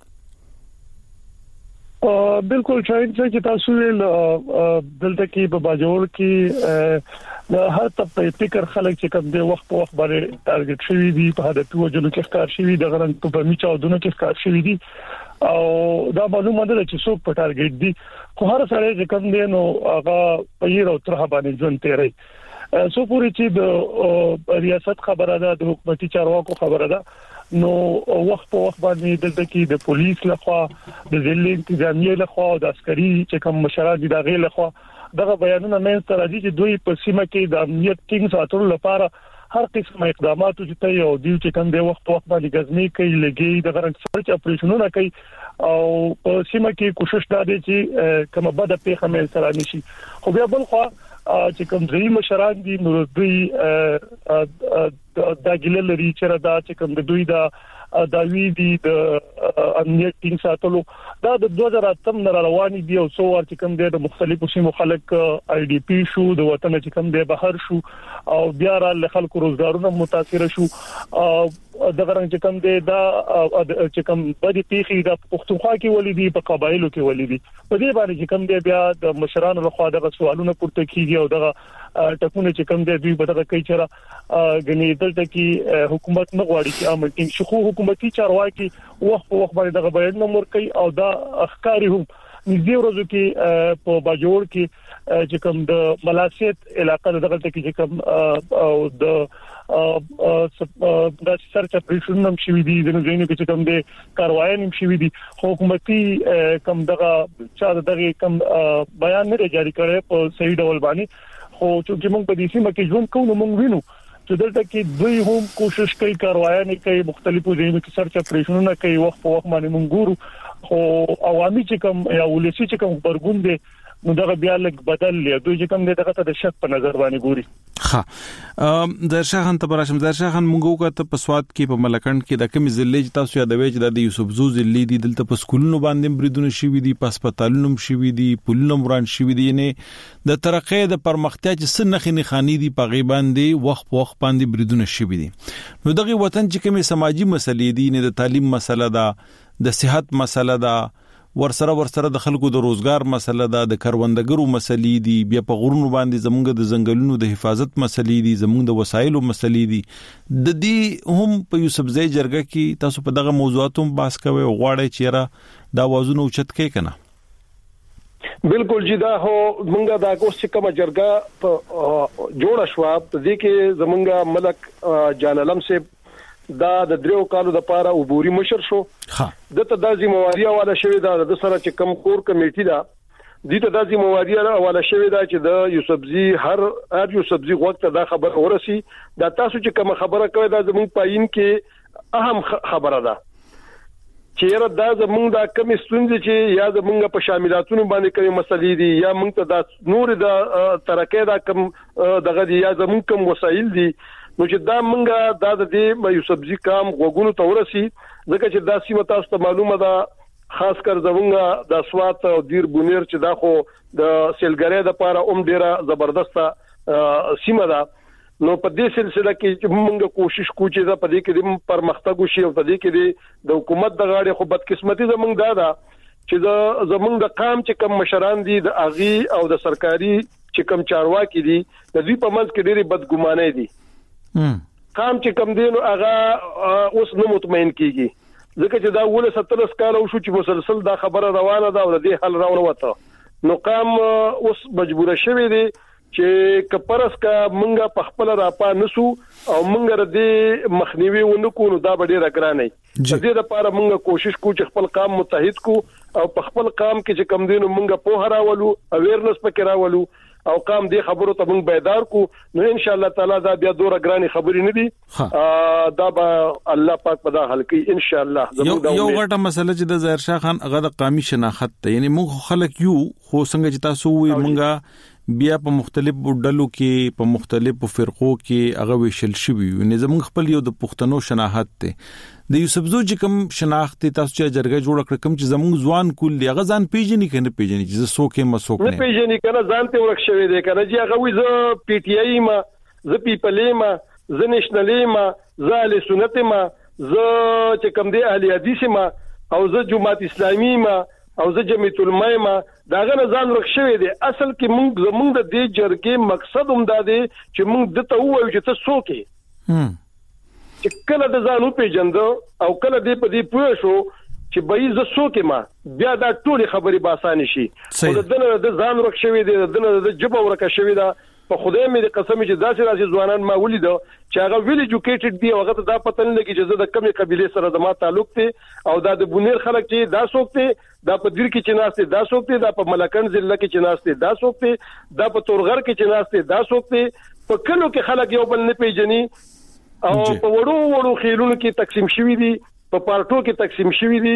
بالکل چې تاسو دلته کې په باجوړ کې هر طبقه فکر خلک چې کوم د وخت په وخت باندې ټارګټ شوی دي په هدف وجلو کې ښکار شوی د غرن په میچا دونو کې ښکار شوی دي او دا معلومه ده چې څوک په ټارګټ دي خو هر سره چې کوم دی نو هغه په یو تر باندې ځون تیری سو پوری چې د ریاست خبره ده د حکومتي چارواکو خبره ده نو وخت په وخت باندې دلته کې د پولیس لخوا د ځل انتظامیه لخوا د عسکري چې کوم مشران دي دغه لخوا دغه بیانونه مې تر دې چې دوی په سیمه کې د امنیت ټینګ ساتلو لپاره هر قسم اقدامات چې ته یو دی چې کوم د وخت په وخت باندې غزنی کوي لګي د غرن سرچ اپریشنونه کوي او په سیمه کې کوشش دا دی چې کومه بده پیښه مې سره نشي خو بیا بل خو چې کوم ځای مشران دي نو دوی دا ګل لري چې دا چې کوم د دوی دا وی دي د امنیت ټینګ ساتلو دا د 2008 نه رواني دي او څو ور چې کوم د مختلفو سیمو خلک آی ډي پی شو د وطن چې کوم د بهر شو او بیا را خلکو روزګارونه متاثر شو د غرنګ چې کوم دا چې کوم بدی پیخي د پښتونخوا کې ولیدي په قبایلو کې ولیدي په دې باندې چې کوم دی بیا د مشرانو له خوا د سوالونو پورته کیږي او دغه ټکونه چې کوم دی دوی به دغه کوي چې غني دلته کې حکومت نه غواړي چې عمل کې شخو حکومتي چارواکي وخت په وخت باندې دغه بیان نمبر کوي او دا اخکاری هم نږدې ورځو کې په باجوړ کې چې کوم د ملاسیت علاقې دغه ته کې چې کوم او د سرچ اپریشن نم شوی دي د نوځینو کې چې کوم د کاروایی نم شوی دي حکومتي کوم دغه چا دغه کوم بیان نه جاری کړي په صحیح ډول باندې خو چې موږ په دې سیمه کې ژوند کوو موږ وینو چې دلته کې دوی هم کوشش کوي کاروایی نه کوي مختلفو ځایونو کې سرچ اپریشنونه کوي وخت په وخت باندې موږ ګورو خو عوامي چې کوم یا ولسی چې کوم برګون دي نو دغه بیا لګ بدل لري دوی چې کوم دغه ته د شک په نظر باندې ګوري ها درشاهان ته براشم درشاهان موږ وکړه په سواد کې په ملکند کې د کوم ضلع چې تاسو یادوي چې د یوسف زو ضلع دي دلته په سکولونو باندې بریدونه شوي دي په هسپتالونو شوي دي پلونه مران شوي دي نه د ترقې د پرمختیا چې سنخې نه خاني دي په غیبان دي وخت باندې بریدونه شوي دي نو دغه وطن چې کومه سماجی مسلې دي نه د تعلیم مسله ده د صحت مسله ده ورسره د خلکو د روزګار مسله ده د کروندګرو مسلې دي بیا په غرونو باندې زمونږ د ځنګلونو د حفاظت مسلې دي زمونږ د وسایلو مسلې دي د دې هم په یوسف زئی جرګه کې تاسو په دغه موضوعاتو باس کوي غواړي چې را دا وازونه اوچت کې کنه بالکل جی دا هو مونږه دا کوم چې کومه جرګه جوړه شو په دې کې زمونږ ملک جان علم سے دا د دریو کالو د پاره عبوري مشر شو دته د ذمہواری حواله شوی دا د سره چې کم کور کمیټي دا دته د ذمہواری حواله شوی دا چې د یوسف زئی هر یوسف زئی وخت دا خبر ورسي دا تاسو چې کوم خبره کوي دا زموږ پاین کې اهم خبره ده چې دا زموږ د کمی ستونزې چې یا زموږ په شاملاتونو باندې کوي مسلې دي یا موږ ته د نور د ترقې دا کم دغه یا زموږ کم وسایل دي نو چې دا منګه دا د دې یوسف زئی کام غوګونو تورسي ځکه چې دا سیمه تاسو ته معلومه ده خاص کر زمونږه د سوات او دیر بونیر چې دا خو د سیلګری د پاره ډیره زبردسته سیمه ده نو په دې سلسله کې موږ کوشش کوو چې دا په دې کې د پرمختګ وشي او په دې کې د حکومت د غاړې خو بدقسمتي زمونږ دا چې زمونږ د قام چې کم مشران دي د اغي او د سرکاري چې کم چارواکي دي د دې په منځ کې ډېری بدګمانه دي قام چې کم دینو هغه اوس نه مطمئن کیږي ځکه چې دا ول 70 کال شو چې مسلسل دا خبره روانه ده او د دې حل راوړ وته نو قام اوس مجبور شوی دی چې کپرس کا منګه په خپل راپا نسو او منګه ردی مخنیوي ونکو نو دا ډیره ګرانه د دې لپاره منګه کوشش کوو چې خپل قام متحد کو او په خپل قام کې چې کم دینو منګه په هراولو اویرنس پکې راولو او قام دې خبرو ته موږ بیدار کو نو ان شاء الله تعالی دا بیا دوره ګرانی خبرې نه دي دا به الله پاک په دا حل کوي ان شاء الله یو غټه مسله چې د ظاهر شاه خان هغه د قومي شناخت ته یعنی موږ خلک یو خو څنګه چې تاسو وي موږ بیا په مختلفو ډلو کې په مختلفو فرقو کې هغه وشل شوی یعنی زموږ خپل یو د پښتنو شناخت ته د یوسف زو چې کوم شناخت تاسو چې جرګه جوړ کړ کوم چې زموږ ځوان کول دی هغه ځان پیژنې کنه پیژنې چې سوکې مسوک نه پیژنې کنه ځان ته ورک شوی دی کنه چې هغه وي ز پی ټی آی ما ز پیپلې ما ز نېشنلې ما ز ال سنت ما ز چې کوم دی اهل حدیث ما او ز جماعت اسلامي ما او ز جمعیت العلماء ما داغه نه ځان ورک شوی دی اصل کې موږ د دې جرګې مقصد هم دا دی چې موږ د ته وایو چې ته سوکې چې کله د ځانو پیژند او کله دې په دې پوه شو چې به ز سوکې ما بیا دا ټول خبرې به اسانه شي او د دنه د ځان ورک شوی دی د دنه د جبه ورک شوی دا په خدای مې قسم چې داسې ځوانان ما ولید چې هغه ویل ایجوکیټډ دی هغه ته دا پته نه لګي چې زه د کومې قبيله سره د ما تعلق دی او دا د بونیر خلک چې دا سوکته دا په دیر کې چې ناشته دا سوکته دا په ملکن ضلع کې چې ناشته دا سوکته دا په تورغر کې چې ناشته دا سوکته په کلو کې خلک یو بل نه پیژني او په وړو خیلونو کې تقسیم شوی دي په پارټو کې تقسیم شوی دي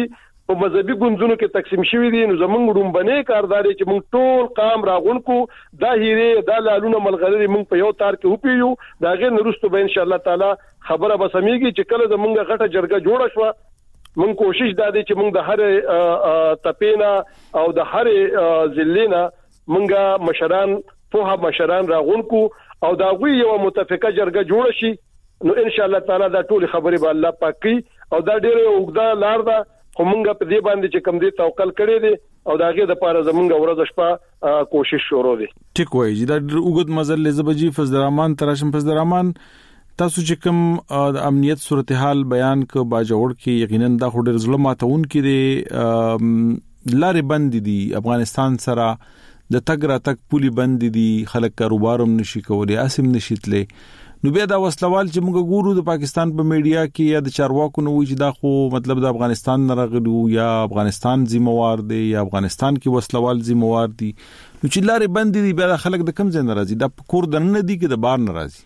په مذهبي ګوندونو کې تقسیم شوی دي. نو زمونږ رومبنه کارداري چې موږ ټول قام راغونکو دا هیره دا لالونه ملغلري موږ په یو تار کې وپیو. دا غیر نرستو به ان شاء الله تعالی خبره به سميږي چې کله زمونږ غټه جرګه جوړه شوه. موږ کوشش دا دي چې موږ د هر تپینا او د هر ضلعنا موږ مشران په مشران راغونکو او دا غوي یو متفقه جرګه جوړ شي. نو ان شاء الله تعالی دا ټول خبره به الله پاک کوي او دا ډېر اوږده لار ده خو موږ په دې باندې چې کم دي توکل کړی دي او دا غي د پاره زمونږ ورځ شپه کوشش شروع دي. ټیک وایي دا اوږد مزل لزبجی فضل الرحمن تراشم فضل الرحمن تاسو چې کوم د امنیت صورتحال بیان ک باجوړ کې یقینا دا خوري ظلماتون کې دي لارې بند دي افغانستان سره د تګ را تک پولي بند دي خلک کاروباروم نشي کولای اسیم نشیتلې. نو بیا دا وسلوال چې موږ ګورو د پاکستان په میډیا کې یا د چارواکو نو چې دا خو مطلب د افغانستان نه راغلو یا افغانستان ذمہوار دی یا افغانستان کې وسلوال ذمہوار دي. نو چې لارې بند دي بیا خلک د کم ځای ناراضي دا کور د نه دي کې د بار ناراضي.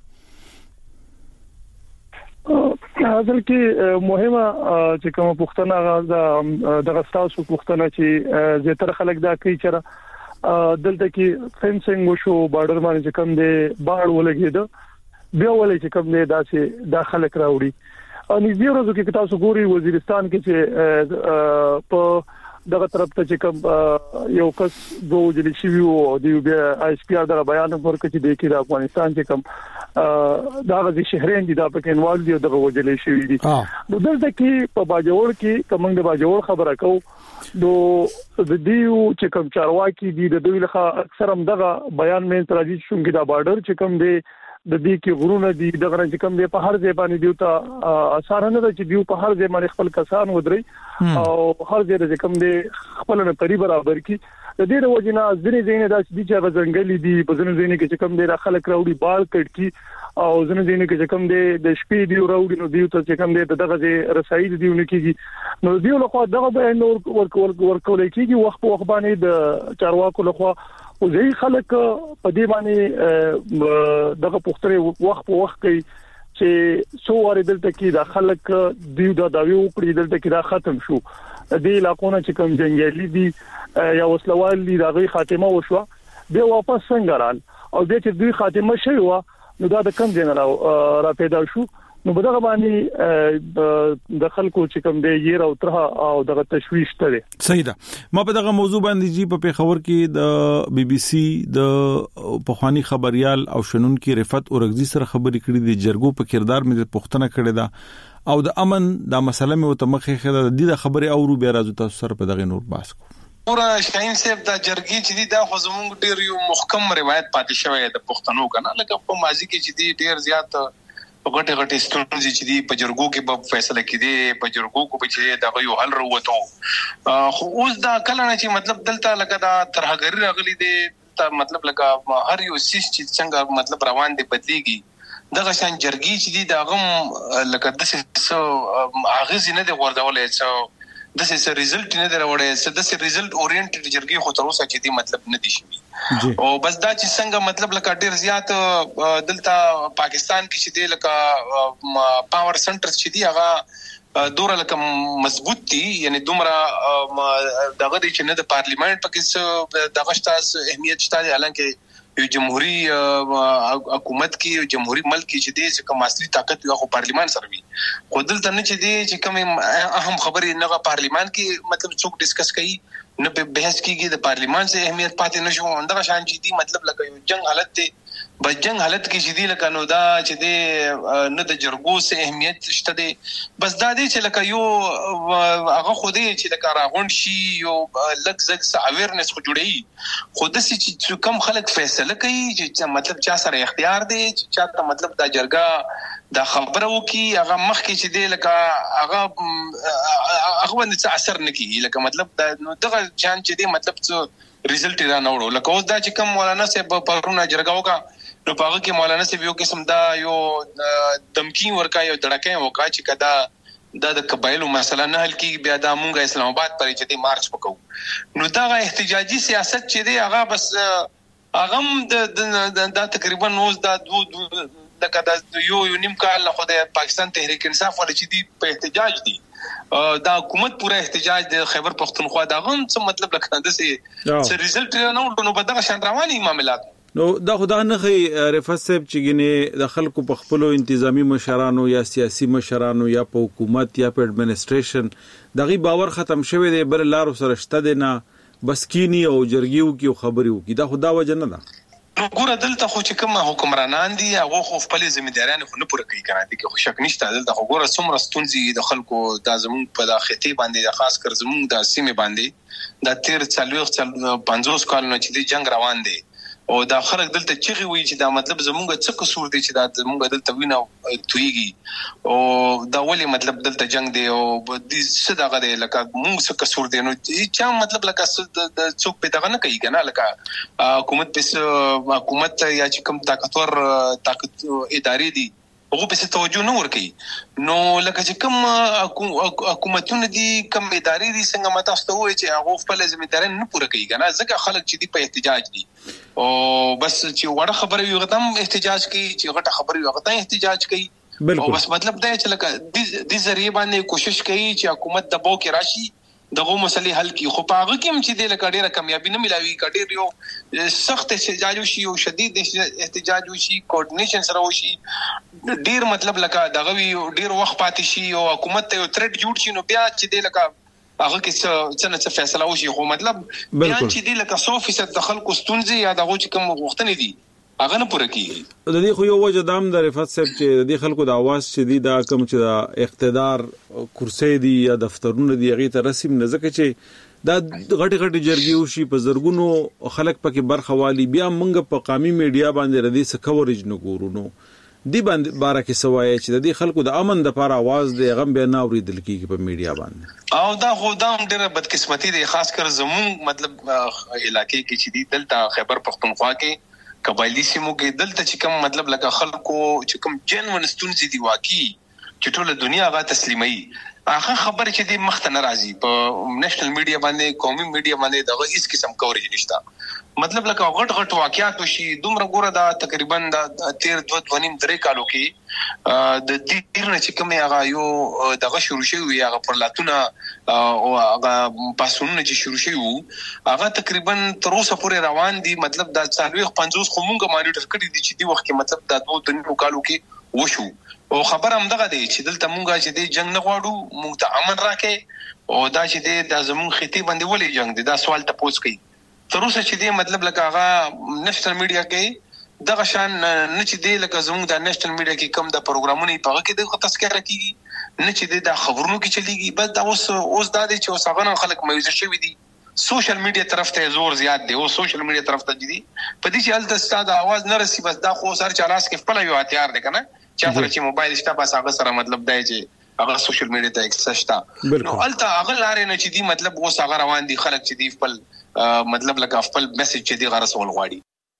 اصل کې مهمه چې کوم پښتنه د غستاسو پښتنه چې زیاتره خلک دا کوي چې دلته کې فنسینګ وشو بارډر باندې کوم دی باړ ولګید بیا ولې چې کوم دی داسې داخله کراوړي. ان دې ورځو کې تاسو ګوري وزیرستان کې چې په دغه طرف ته چې کوم یو کس دوه جلی شي وو دی بیا آی اس پی آر دا بیان ورکړي چې د کې د افغانستان چې کوم دا غزي شهرین دي دا پکې انوال دي دغه وجلې شي دي. نو دلته کې په باجوړ کې کوم د باجوړ خبره کو د دیو چې کوم چارواکي دي د دوی له اکثر هم دغه بیان مې تراجي شونګي دا بارډر چې کوم دی د دې کې غرونه دي دغه چې کوم دی په هر ځای باندې دیو ته اسانه نه چې دیو په هر ځای باندې خپل کسان ودري او هر ځای چې کوم دی خپل نه پری برابر کی. د دې وجنه ځینې ځینې د دې چې غزنګلي دي په ځینې ځینې کې چې کوم دی خلک راوړي بال کټ کی او ځینې ځینې کې چې کوم دی د شپې دی راوړي نو دیو ته چې کوم دی دغه رسایي دیو نه کیږي. نو دیو له خوا دغه بیان ورکول کیږي وخت په وخت باندې د چارواکو له خوا او ځای خلک په دې باندې دغه پختره وخت په وخت کوي چې څو واره دلته کې د خلک دیو د داوی وکړي دلته کې دا ختم شو. د علاقونو چې کوم جنگیالي دي یا وسلوال دي دغه خاتمه وشو بیا واپس څنګه رال او د چې دوی خاتمه شوی و نو دا د کم جن را پیدا شو. نو بدغه باندې د خلکو چې کوم دی یې او ترها او دغه تشويش ته صحیح ده. ما په دغه موضوع باندې جی په پیښور کې د بي بي سي د پخوانی خبريال او شنن کې رفعت اورغزي سره خبرې کړې دي جرګو په کردار مې پښتنه کړې ده او د امن د مسله مې وتمخې خره د خبرې اورو بیا راځو تاسو سره په دغه نور باس کو. پورا شاهین صاحب د جرګي چې دی دا خو زموږ ډیر یو محکم روایت پاتې شوی د پښتنو کنه لکه په ماضي کې چې دی ډیر زیات غټه غټه ستونزې چې دی په جرګو کې به فیصله کړي په جرګو کو به چې دا یو حل وروته خو اوس دا کله نه چې مطلب دلته لکه دا ترهګری راغلي دی ته مطلب لکه هر یو سیس چې څنګه مطلب روان دی بدليږي دغه شان جرګي چې دی دا غم لکه د څه اغاز نه دی ورډولې څه د څه ریزلټ نه دروړې څه د څه ریزلټ اورینټډ جرګي خو تر اوسه چې دی مطلب نه دي شي او بس دا چې څنګه مطلب لکه ډیر زیات دلته پاکستان کې چې دی لکه پاور سنټر چې دی هغه دوره لکه مضبوط دي یعنی دومره دغه دي چې نه د پارلیمنت پکې دغه شته اهمیت شته حالانکه یو جمهوریت حکومت کې جمهوریت ملک کې چې دی کوم اصلي طاقت یو خو پارلیمان سره وي خو دلته نه چې دی چې کوم اهم خبرې نه پارلیمان کې مطلب څوک ډیسکس کوي نه په بحث کېږي د پارلیمان څخه اهمیت پاتې نشو اندغه شان چې دی مطلب لکه یو جنگ حالت دی بس جنگ حالت کې چې دی لکه نو دا چې دی نه د جرګو څخه اهمیت شته دی بس دا دی چې لکه یو هغه خو دی چې لکه راغونډ شي یو لګ زګ اویرنس خو جوړي خو د چې کم خلک فیصله کوي چې مطلب چا سره اختیار دی چې چا مطلب دا جرګه دا خبره وکي هغه مخ کې چې دی لکه هغه باندې اثر نه کوي لکه مطلب دا دغه چان چې دی مطلب څه ریزلټ را نه وړو لکه اوس دا چې کوم مولانا صاحب پرونه جرګه وکا نو پاغه کې مولانا صاحب یو قسم دا یو دمکی ورکا یو دړکې وکا چې کدا د قبایلو مسله نه حل کیږي بیا د مونږه اسلام آباد پرې چې دی مارچ وکاو نو دا احتجاجي سیاست چې دی هغه بس هغه د تقریبا نوز دا لکه د یو نیم کال خو د پاکستان تحریک انصاف ول چې دی په احتجاج دي دا حکومت پورا احتجاج د خیبر پختونخوا دا هم څه مطلب لکه د څه ریزلټ نه نو بدغه شان رواني معاملات نو دا خدای نه خي رفعت صاحب چې ګنې د خلکو په خپل انتظامی مشرانو یا سیاسي مشرانو یا په حکومت یا په اډمنسټریشن دغه باور ختم شوی دی بل لارو سره شته دی نه بس کینی او جرګیو کې خبريو کې دا خدای وجه نه ده نو ګوره دلته خو چې کوم حکمرانان دي هغه خو خپل ځمېداران خو نه پوره کوي کنه دي کې خو شک نشته دلته خو ګوره څومره ستونزې د خلکو د زمون په داخلي باندې خاص کر زمون د سیمه باندې د 13 کال نه چې د جنگ روان دي او دا خلک دلته چغي وي چې دا مطلب زمونږ څه قصور دي چې دا زمونږ دلته وینو تويږي او دا ولې مطلب دلته جنگ دی او د څه دغه دی لکه موږ څه قصور دي نو چې مطلب لکه د څوک په دغه نه کوي کنه لکه حکومت یا چې کوم طاقت ادارې دي هغه په څه توجه نه ور کوي نو لکه چې کوم حکومتونه دي کوم ادارې دي څنګه ماته ستوي چې هغه خپل ځمېداران نه پوره کوي کنه ځکه خلک چې دی په احتجاج دي او بس چې وړه خبره یو غتم احتجاج کوي چې غټه خبره یو غتم احتجاج کوي او بس مطلب دا چې لکه د ذریعہ باندې کوشش کوي چې حکومت دباو کې راشي دغه مسلې حل کی خو پاغه کې چې د لکه ډیره کامیابی نه ملاوي کډیر یو سخت احتجاج وشي او شدید احتجاج وشي کوارډینیشن سره وشي ډیر مطلب لکه دغه ډیر وخت پاتې شي او حکومت ته یو تھریټ جوړ شي نو بیا چې د لکه هغه کې څه فیصله وشي خو مطلب بیا چې د لکه 100% د خلکو ستونزې یا دغه چې کوم غوښتنې دي هغه نه پوره کیږي د دې خو یو وجه دام د رفعت صاحب چې د خلکو د आवाज چې دی دا کوم چې د اقتدار کرسي دي یا دفترونه دی هغه ته رسم نه ځکه چې دا غټي جرګي وشي په زرګونو خلک پکې برخه والی بیا موږ په قومي میډیا باندې ردی څه کورج نه ګورو دی باندې بارکه سوای چې د دې خلکو د امن د لپاره आवाज دی غم به نه اوریدل کیږي په میډیا باندې او دا خو دا ډېر بدقسمتي دی خاص کر زمون مطلب علاقې کې چې دی دلته خیبر پختونخوا کې قبایلی سیمو کې دلته چې کوم مطلب لکه خلکو چې کوم جنون ستونزې دی واقعي چې ټول دنیا غا تسلیمي هغه خبر چې دی مخ ته ناراضي په نېشنل میډیا باندې قومي میډیا باندې دغه هیڅ قسم کوریج نشته مطلب لکه غټ واقعیات وشي دومره ګوره دا تقریبا د 13 کالو کې د دې نه چې کوم هغه یو دغه شروع شوی هغه پرلاتونه او هغه پاسونه چې شروع شوی هغه تقریبا تر اوسه پورې روان دي مطلب د 50 خو مونږه مانیټر کړی دي چې دی وخت کې مطلب د 2 کالو کې وشو او خبر هم دغه دی چې دلته مونږه چې د جنگ نه غواړو مونږ ته امن راکې او دا چې د زمون خېټي باندې ولې جنگ دی دا سوال ته پوښ کوي تر اوسه چې دی مطلب لکه هغه نېشنل میډیا کې دغه شان نه چې دی لکه زمون د نېشنل میډیا کې کم د پروګرامونو په هغه کې د تذکرہ کیږي نه چې د خبرونو کې چلیږي بس دا اوس دا دی چې اوس هغه خلک مایوس شوي دي سوشل میډیا طرف ته زور زیات دی او سوشل میډیا طرف ته دي په دې چې الته ستاسو आवाज نه رسي بس دا خو سر چالاس کې خپل یو هتیار دی کنه چې سره چې موبایل شته بس هغه سره مطلب دی چې هغه سوشل میډیا ته اکسس شته نو الته هغه لارې نه چې دی مطلب اوس هغه روان دي خلک چې دی خپل مطلب لکه خپل میسج چې دی غرس ول غواړي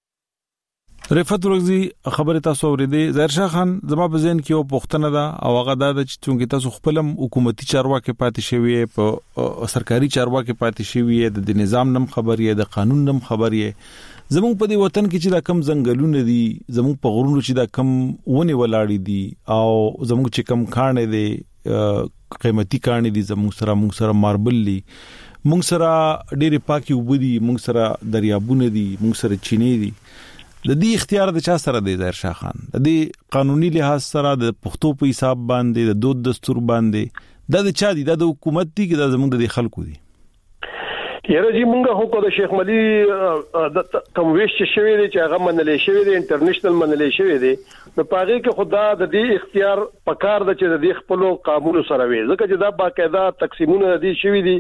رفعت ورغزي خبره تاسو ورېدې ظاهرشاه خان زما په ذهن کې یو پوښتنه ده او هغه دا چې څنګه تاسو خپلم حکومتي چارواکي پاتې شوی په سرکاري چارواکي پاتې شوی د نظام نم خبرې د قانون نم خبرې زموږ په دې وطن کې چې دا کم ځنګلونه دي زموږ په غرونو چې دا کم ونی ولاړې دي او زموږ چې کم کانې دي قیمتي کانې دي زموږ سره ماربل دي موږ سره ډېرې پاکي وبدي موږ سره دریابونه دي موږ سره چینې دي د دې اختیار د چا سره دی ظاهرشاه خان د دې قانوني لحاظ سره د پښتو په حساب باندې د دود دستور باندې د چا دی د حکومت دی کې د زموږ د خلکو دی یاره جی مونږه هو کو د شیخ ملي کوم ویش شوی دی چې هغه منلې شوی دی انټرنیشنل منلې شوی دی نو پاره کې خدا د دې اختیار پکار د چې د دې خپل قانون سره وي ځکه چې دا باقاعده تقسیمونه دي شوی دي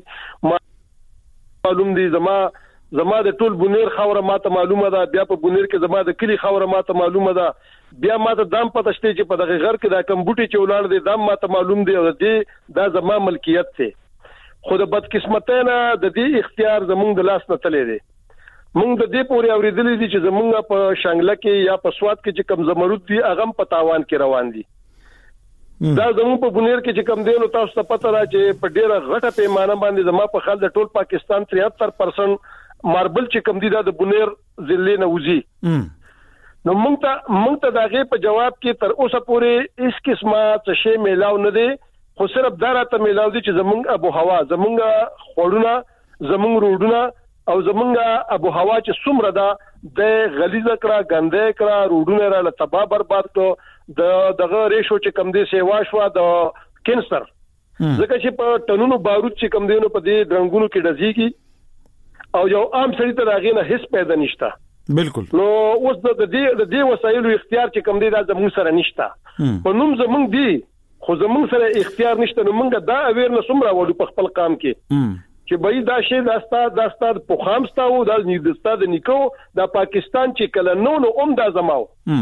معلوم دي زما د ټول بونیر خوره ماته معلومه ده بیا په بونیر کې زما د کلی خوره ماته معلومه ده بیا ماته دام پته شته چې په دغه غر کې دا کم بوټي چې ولاړ دي دام ماته معلوم دی او دا زما ملکیت ته خو د بدقسمتانه د دې اختیار زمونږ د لاس نه تللی دی مونږ د دې پورې اوریدلې دي چې زمونږ په شانګله کې یا په سواد کې چې کم زمرد دي هغه په تاوان کې روان دي دا زموږ په بونیر کې چې کم دی نو تاسو ته پته را چې په ډیره غټه پیمانه باندې زما په خیال د ټول پاکستان 73% ماربل چې کم دی دا د بونیر ضلع نه وځي نو مونږ ته دغه په جواب کې تر اوسه پورې هیڅ قسمه څه شی میلاو نه دی خو صرف دا راته میلاو دي چې زمونږ ابو هوا زمونږ خوړونه زمونږ روډونه او زمونږ ابو هوا چې څومره ده د غلیظه کړه ګنده کړه روډونه را تباہ برباد کړو دغه ریشو چې کم دي سیوا شو د کینسر ځکه چې په ټنونو بارود چې کم دینو په دې درنګونو کې ډزيږي او یو عام سړی ته راغی نه هیڅ پیدا نشته بالکل نو اوس د دې وسایلو اختیار چې کم دي دا زموږ سره نشته په نوم زموږ دي خو زموږ سره اختیار نشته نو موږ دا اویرنس هم راوړو په خپل کام کې چې بای دا شی دا ستاد په خامستاو دا نیدستاد نیکو دا پاکستان چې کله نو دا زماو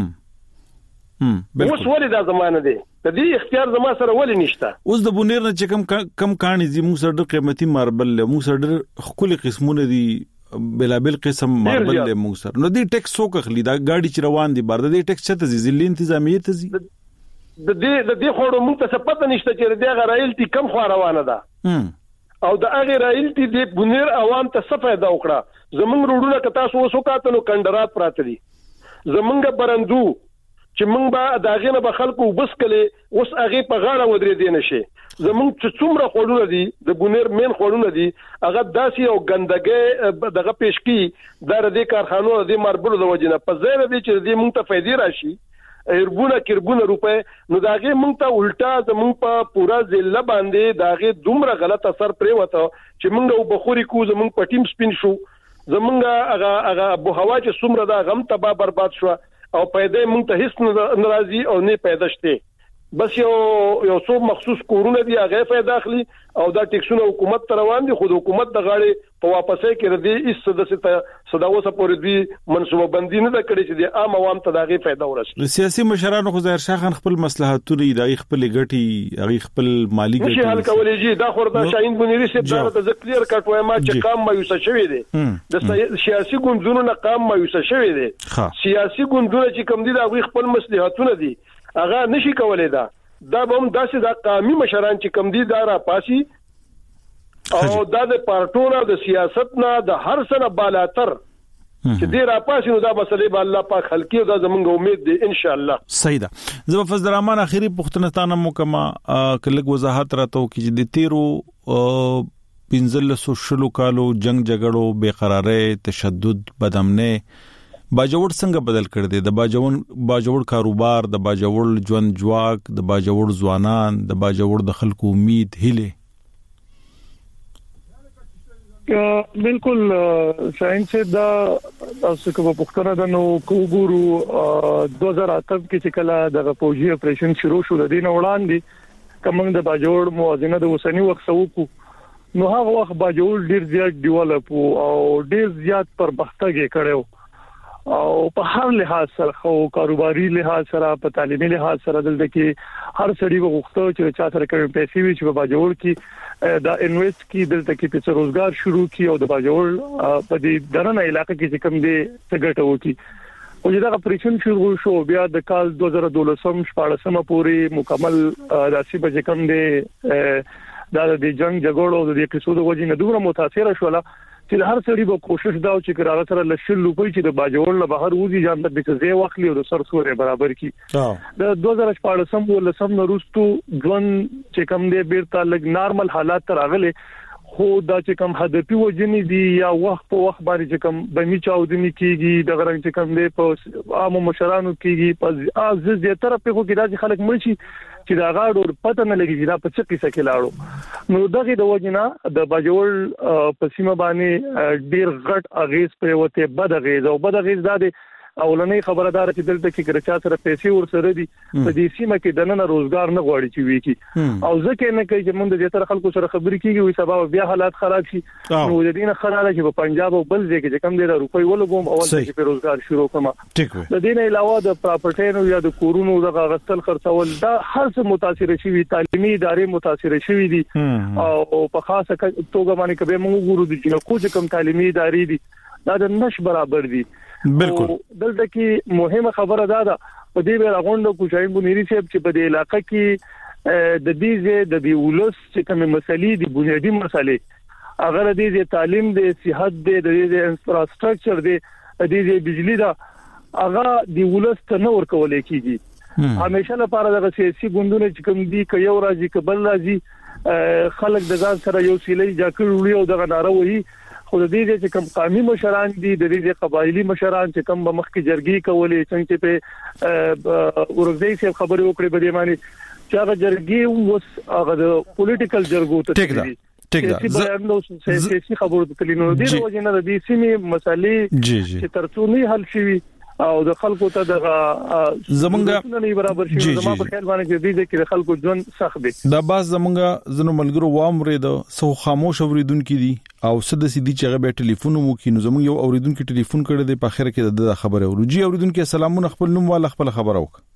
اوس ولې دا زمانه دی د دې اختیار زما سره ولې نشته اوس د بونیر نه چې کم کانی دي موږ سره قیمتي ماربل له موږ سره خپل قسمونه دي بلابل قسم ماربل له موږ سره نو دې ټیکس څوک اخلي دا گاډي چې روان دي بار دې ټیکس چته دي ځلې انتظامیه ته دي د دې خورو موږ ته پته نشته چې دې غرایلتي کم خو روانه ده او د هغه رایلتي د بونیر عوام ته څه فائدہ وکړه زمونږ روډونه کتا سو وسوکاته نو کندرات پراته دي زمونږ برندو چې مونږ به داغه نه به خلکو بس کله اوس هغه په غاړه ودرې دي نشي زمونږ چې څومره خورونه دي د بونیر مین خورونه دي هغه داسي او ګندګي دغه پېشکی د دې کارخانو د ماربل د وجنه په ځای دې چې دې مونږ ته فائدې راشي اربونه روپے نو داغه مونږ ته الټا زمونږ په پورا ضلع باندې داغه دومره غلط اثر پرې وته چې مونږ وبخوري کو زمونږ په ټیم سپین شو زمونږ هغه ابو هوا چې څومره دا غم تباہ برباد شو او پیدا مونږ ته هیڅ ناراضي او نه پیدا شته بس یو څو مخصوص کورونه دي هغه فائدہ اخلي او دا ټیکسونه حکومت ته روان دي خود حکومت د غاړي په واپسې کې ردی اس صداوسه پورې دی منصوبه بندي نه کړي چې د عام عوام ته دغه فائدہ ورسي سیاسي مشرانو خو ظاهر شاه خان خپل مصلحتونه د خپل ګټي هغه خپل مالی ګټي نشي حل کولای جی دا خوردا شاهین بنيري سي دا د کلیر کټ وای ما چې قام مایوسه شوی دی د سیاسي ګوندونو نه قام مایوسه شوی دی سیاسي ګوندونه چې کوم دي دا خپل مصلحتونه دي هغه نشي کولای دا به هم داسې دا قومي مشران چې کم دي دا را پاسي او دا د پارټونو د سیاست نه د هر سنه بالاتر چې دې را پاسي نو دا مسلې به الله پاک حل کړي دا زمونږ امید دی ان شاء الله صحیح ده زما فضل الرحمن اخیری پښتنه تانه مکمه کله وضاحت راته کې د تیرو 1500 کالو جنگ جګړو بے قراری تشدد بدامنه باجوړ څنګه بدل کړ دي د باجوړ کاروبار د باجوړ ژوند جواک د باجوړ ځوانان د باجوړ د خلکو امید هله بالکل ساينس دا تاسو کوم پښتنه د نو کوګورو 2008 کې چې کله د پوجي اپریشن شروع شو د دین وړاندې کوم د باجوړ موازنه د وسنی وخت سوکو نو هغه وخت باجوړ ډیر زیات ډیولپ او ډیر زیات پرمختګ کړو او په هر لحاظ سره خو کاروباري لحاظ سره په تعلیمي لحاظ سره دلته کې هر سړي وغوښتل چې چا سره کوم پیسې وي چې په باجوړ کې دا انویسټ کی دلته کې په روزګار شروع کی او د باجوړ په دې درنه علاقې کې چې کوم دي څنګه وتی او دا اپریشن شروع شو بیا د کال 2012 پورې مکمل داسې به کوم دي دا د جنگ جګړو د قصو د وجې نه دومره متاثر شوله چې هر سړي به کوشش دا چې کراغه سره لشل لوپي چې د باجوړ له بهر وځي ځان د ځای واخلي او د سر سورې برابر کی د 2014 ولسم نورستو ځوان چې کوم دی بیرته لګ نارمل حالات تر اغله خو دا چې کوم هدفي وجنې دي یا وخت په وخت باندې چې کوم بمی چاودنی کیږي د غرنګ چې کوم دی په عام مشرانو کیږي په ازز دي طرف په خو کې دا چې خلک مرشي چې دا غاړو پته نه لګي دا په څه قصه کې لاړو نو دغه د وجنه د باجوړ په سیمه باندې ډیر غټ اغیز پروته بد اغیز او بد اغیز دا دی اولنې خبردار چې دلته کې ګرچا سره پیسې ورسره دي په دې سیمه کې دنه روزګار نه غواړي چې وی کی او ځکه نه کوي چې موږ د تر خلکو سره خبرې کیږي وي سبب بیا حالات خراب شي نو د دې نه خلاله چې په پنجاب او بل ځای کې کم دي روپۍ ولګوم اول چې په روزګار شروع کوم د دې نه علاوه د پراپرټینو یا د کورونو د غستل خرڅول دا هر څه متاثر شي تعلیمي ادارې متاثر شي دي او په خاصه توګه باندې کبه موږ ګورو دي چې کوم کوم تعلیمي ادارې دي دا د نش برابر دي بالکل دلته کې مهمه خبره ده په دې بیره غونډه کو شاهین بنيري صاحب چې په دې علاقې کې د دې ولس چې کوم مسلې دي بنیادی مسلې اگر د دې تعلیم د صحت د دې انفراستراکچر د دې بجلی دا هغه دی ولست نه ورکول کیږي همیشه لپاره د سیاسي ګوندونو چې کوم دي ک یو راځي ک بل راځي خلک د ځان سره یو سیلې جاکړي او د ناروي خو د دې چې کوم قومي مشران دي د دې قبایلی مشران چې کوم مخ کې جرګي کولې څنګه په ورغځي سره خبرې وکړې په دې معنی چې هغه جرګي اوس هغه د پولیټیکل جرګو ته ټیک ده سیاسي خبرو ته تلینو دي د وجه نه د دې سیمې مسالې چې ترڅو نه حل شي او د خلکو ته د زمونږه نه برابر شي زموږ په خیال باندې دې کې د خلکو ژوند سخت دي دا باز زمونږه زنو ملګرو وامره د سو خاموش اوریدونکو دي او سده سیدی چې هغه به ټلیفون مو کینو زمونږ یو اوریدونکو ټلیفون کړی دی په اخر کې د خبره ورجی اوریدونکو سلامونه خپل نوم والا خپل خبره وک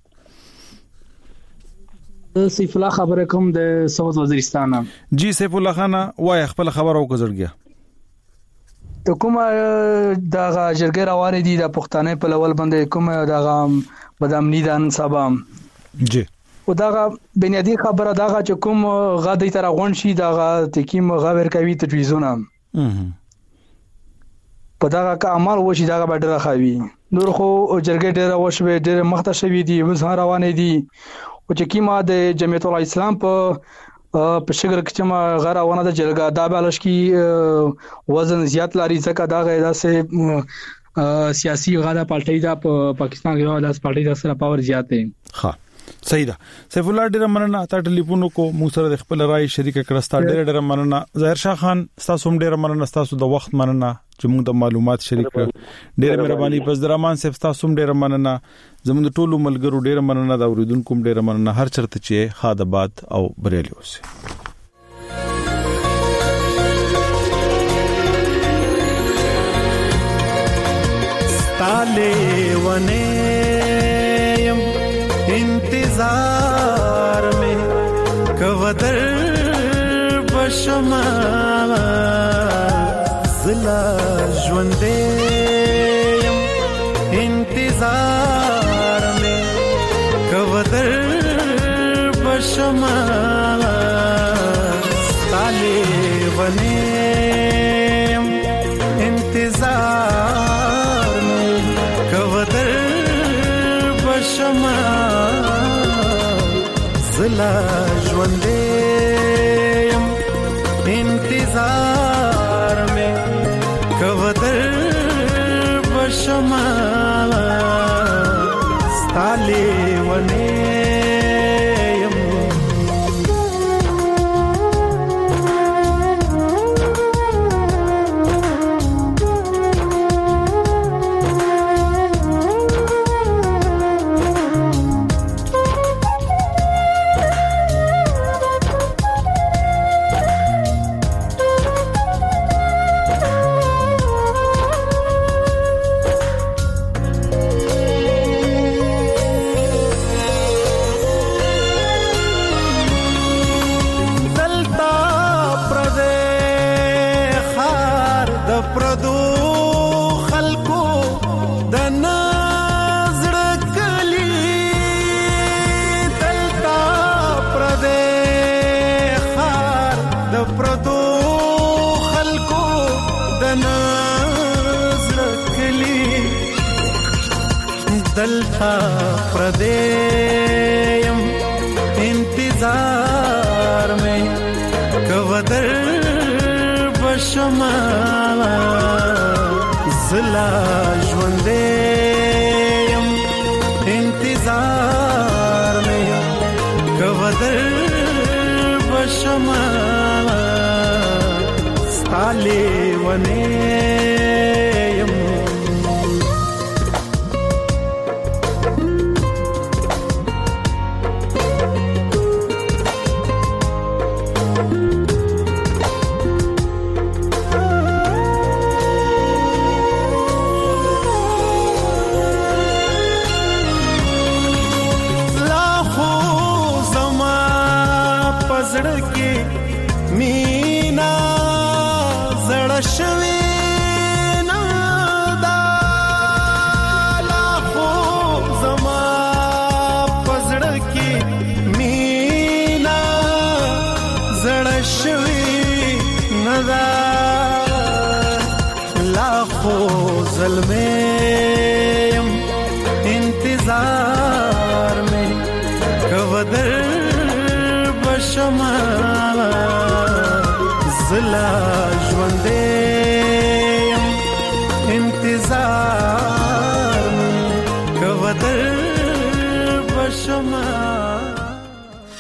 سیف الله خبره کوم د سعود وزیرستان جی سیف الله خان وای خپل خبره وکړه ته کومه د جرګې روانې دي د پښتنې په لول باندې کومه د بدامنی دان سبا جی او دا بنیادی خبره دا چې کوم غاډي تر غون شي دا تکیم غاور کوي تجویزونه په دا کا عمل وشي دا به ډېر خوي نور خو جرګې ډېر وشوي ډېر مخته شوي دي وزه روانې دي او چې کیما د جمعیت الاسلام په شګر کې چې ما غره ونه د جرګه دا بالش کی وزن زیات لري ځکه دا غیدا سه سیاسي غاډه پالټي دا په پاکستان کې غاډه پالټي دا سره پاور زیات دی ها صحیح ده سیف الله ډیر مننه تا ټلیفون کو مو سره د خپل رائے شریک کړستا ډیر مننه ظاهر شاه خان تاسو هم ډیر مننه تاسو د وخت مننه چې موږ د معلومات شریک ډیر مهرباني پس درمان صاحب تاسو هم ډیر مننه زموږ ټولو ملګرو ډیر مننه دا اوریدونکو ډیر مننه هر چرته چې خادبات او بریالي اوسه ستاله ونه انتظار में कवदर बशमा ज़ला ژوندې انتظار में कवदर बशमा ताले ونه انتظار में कवदर बशमा زلا ژوندې انتظار में کودر بشما ستاله ونه दलता प्रदेयम इंतजार में कवदर बशमा ज़ला ژوندې इंतजार में कवदर बशमा ستاله ونه ما زلا ژوندې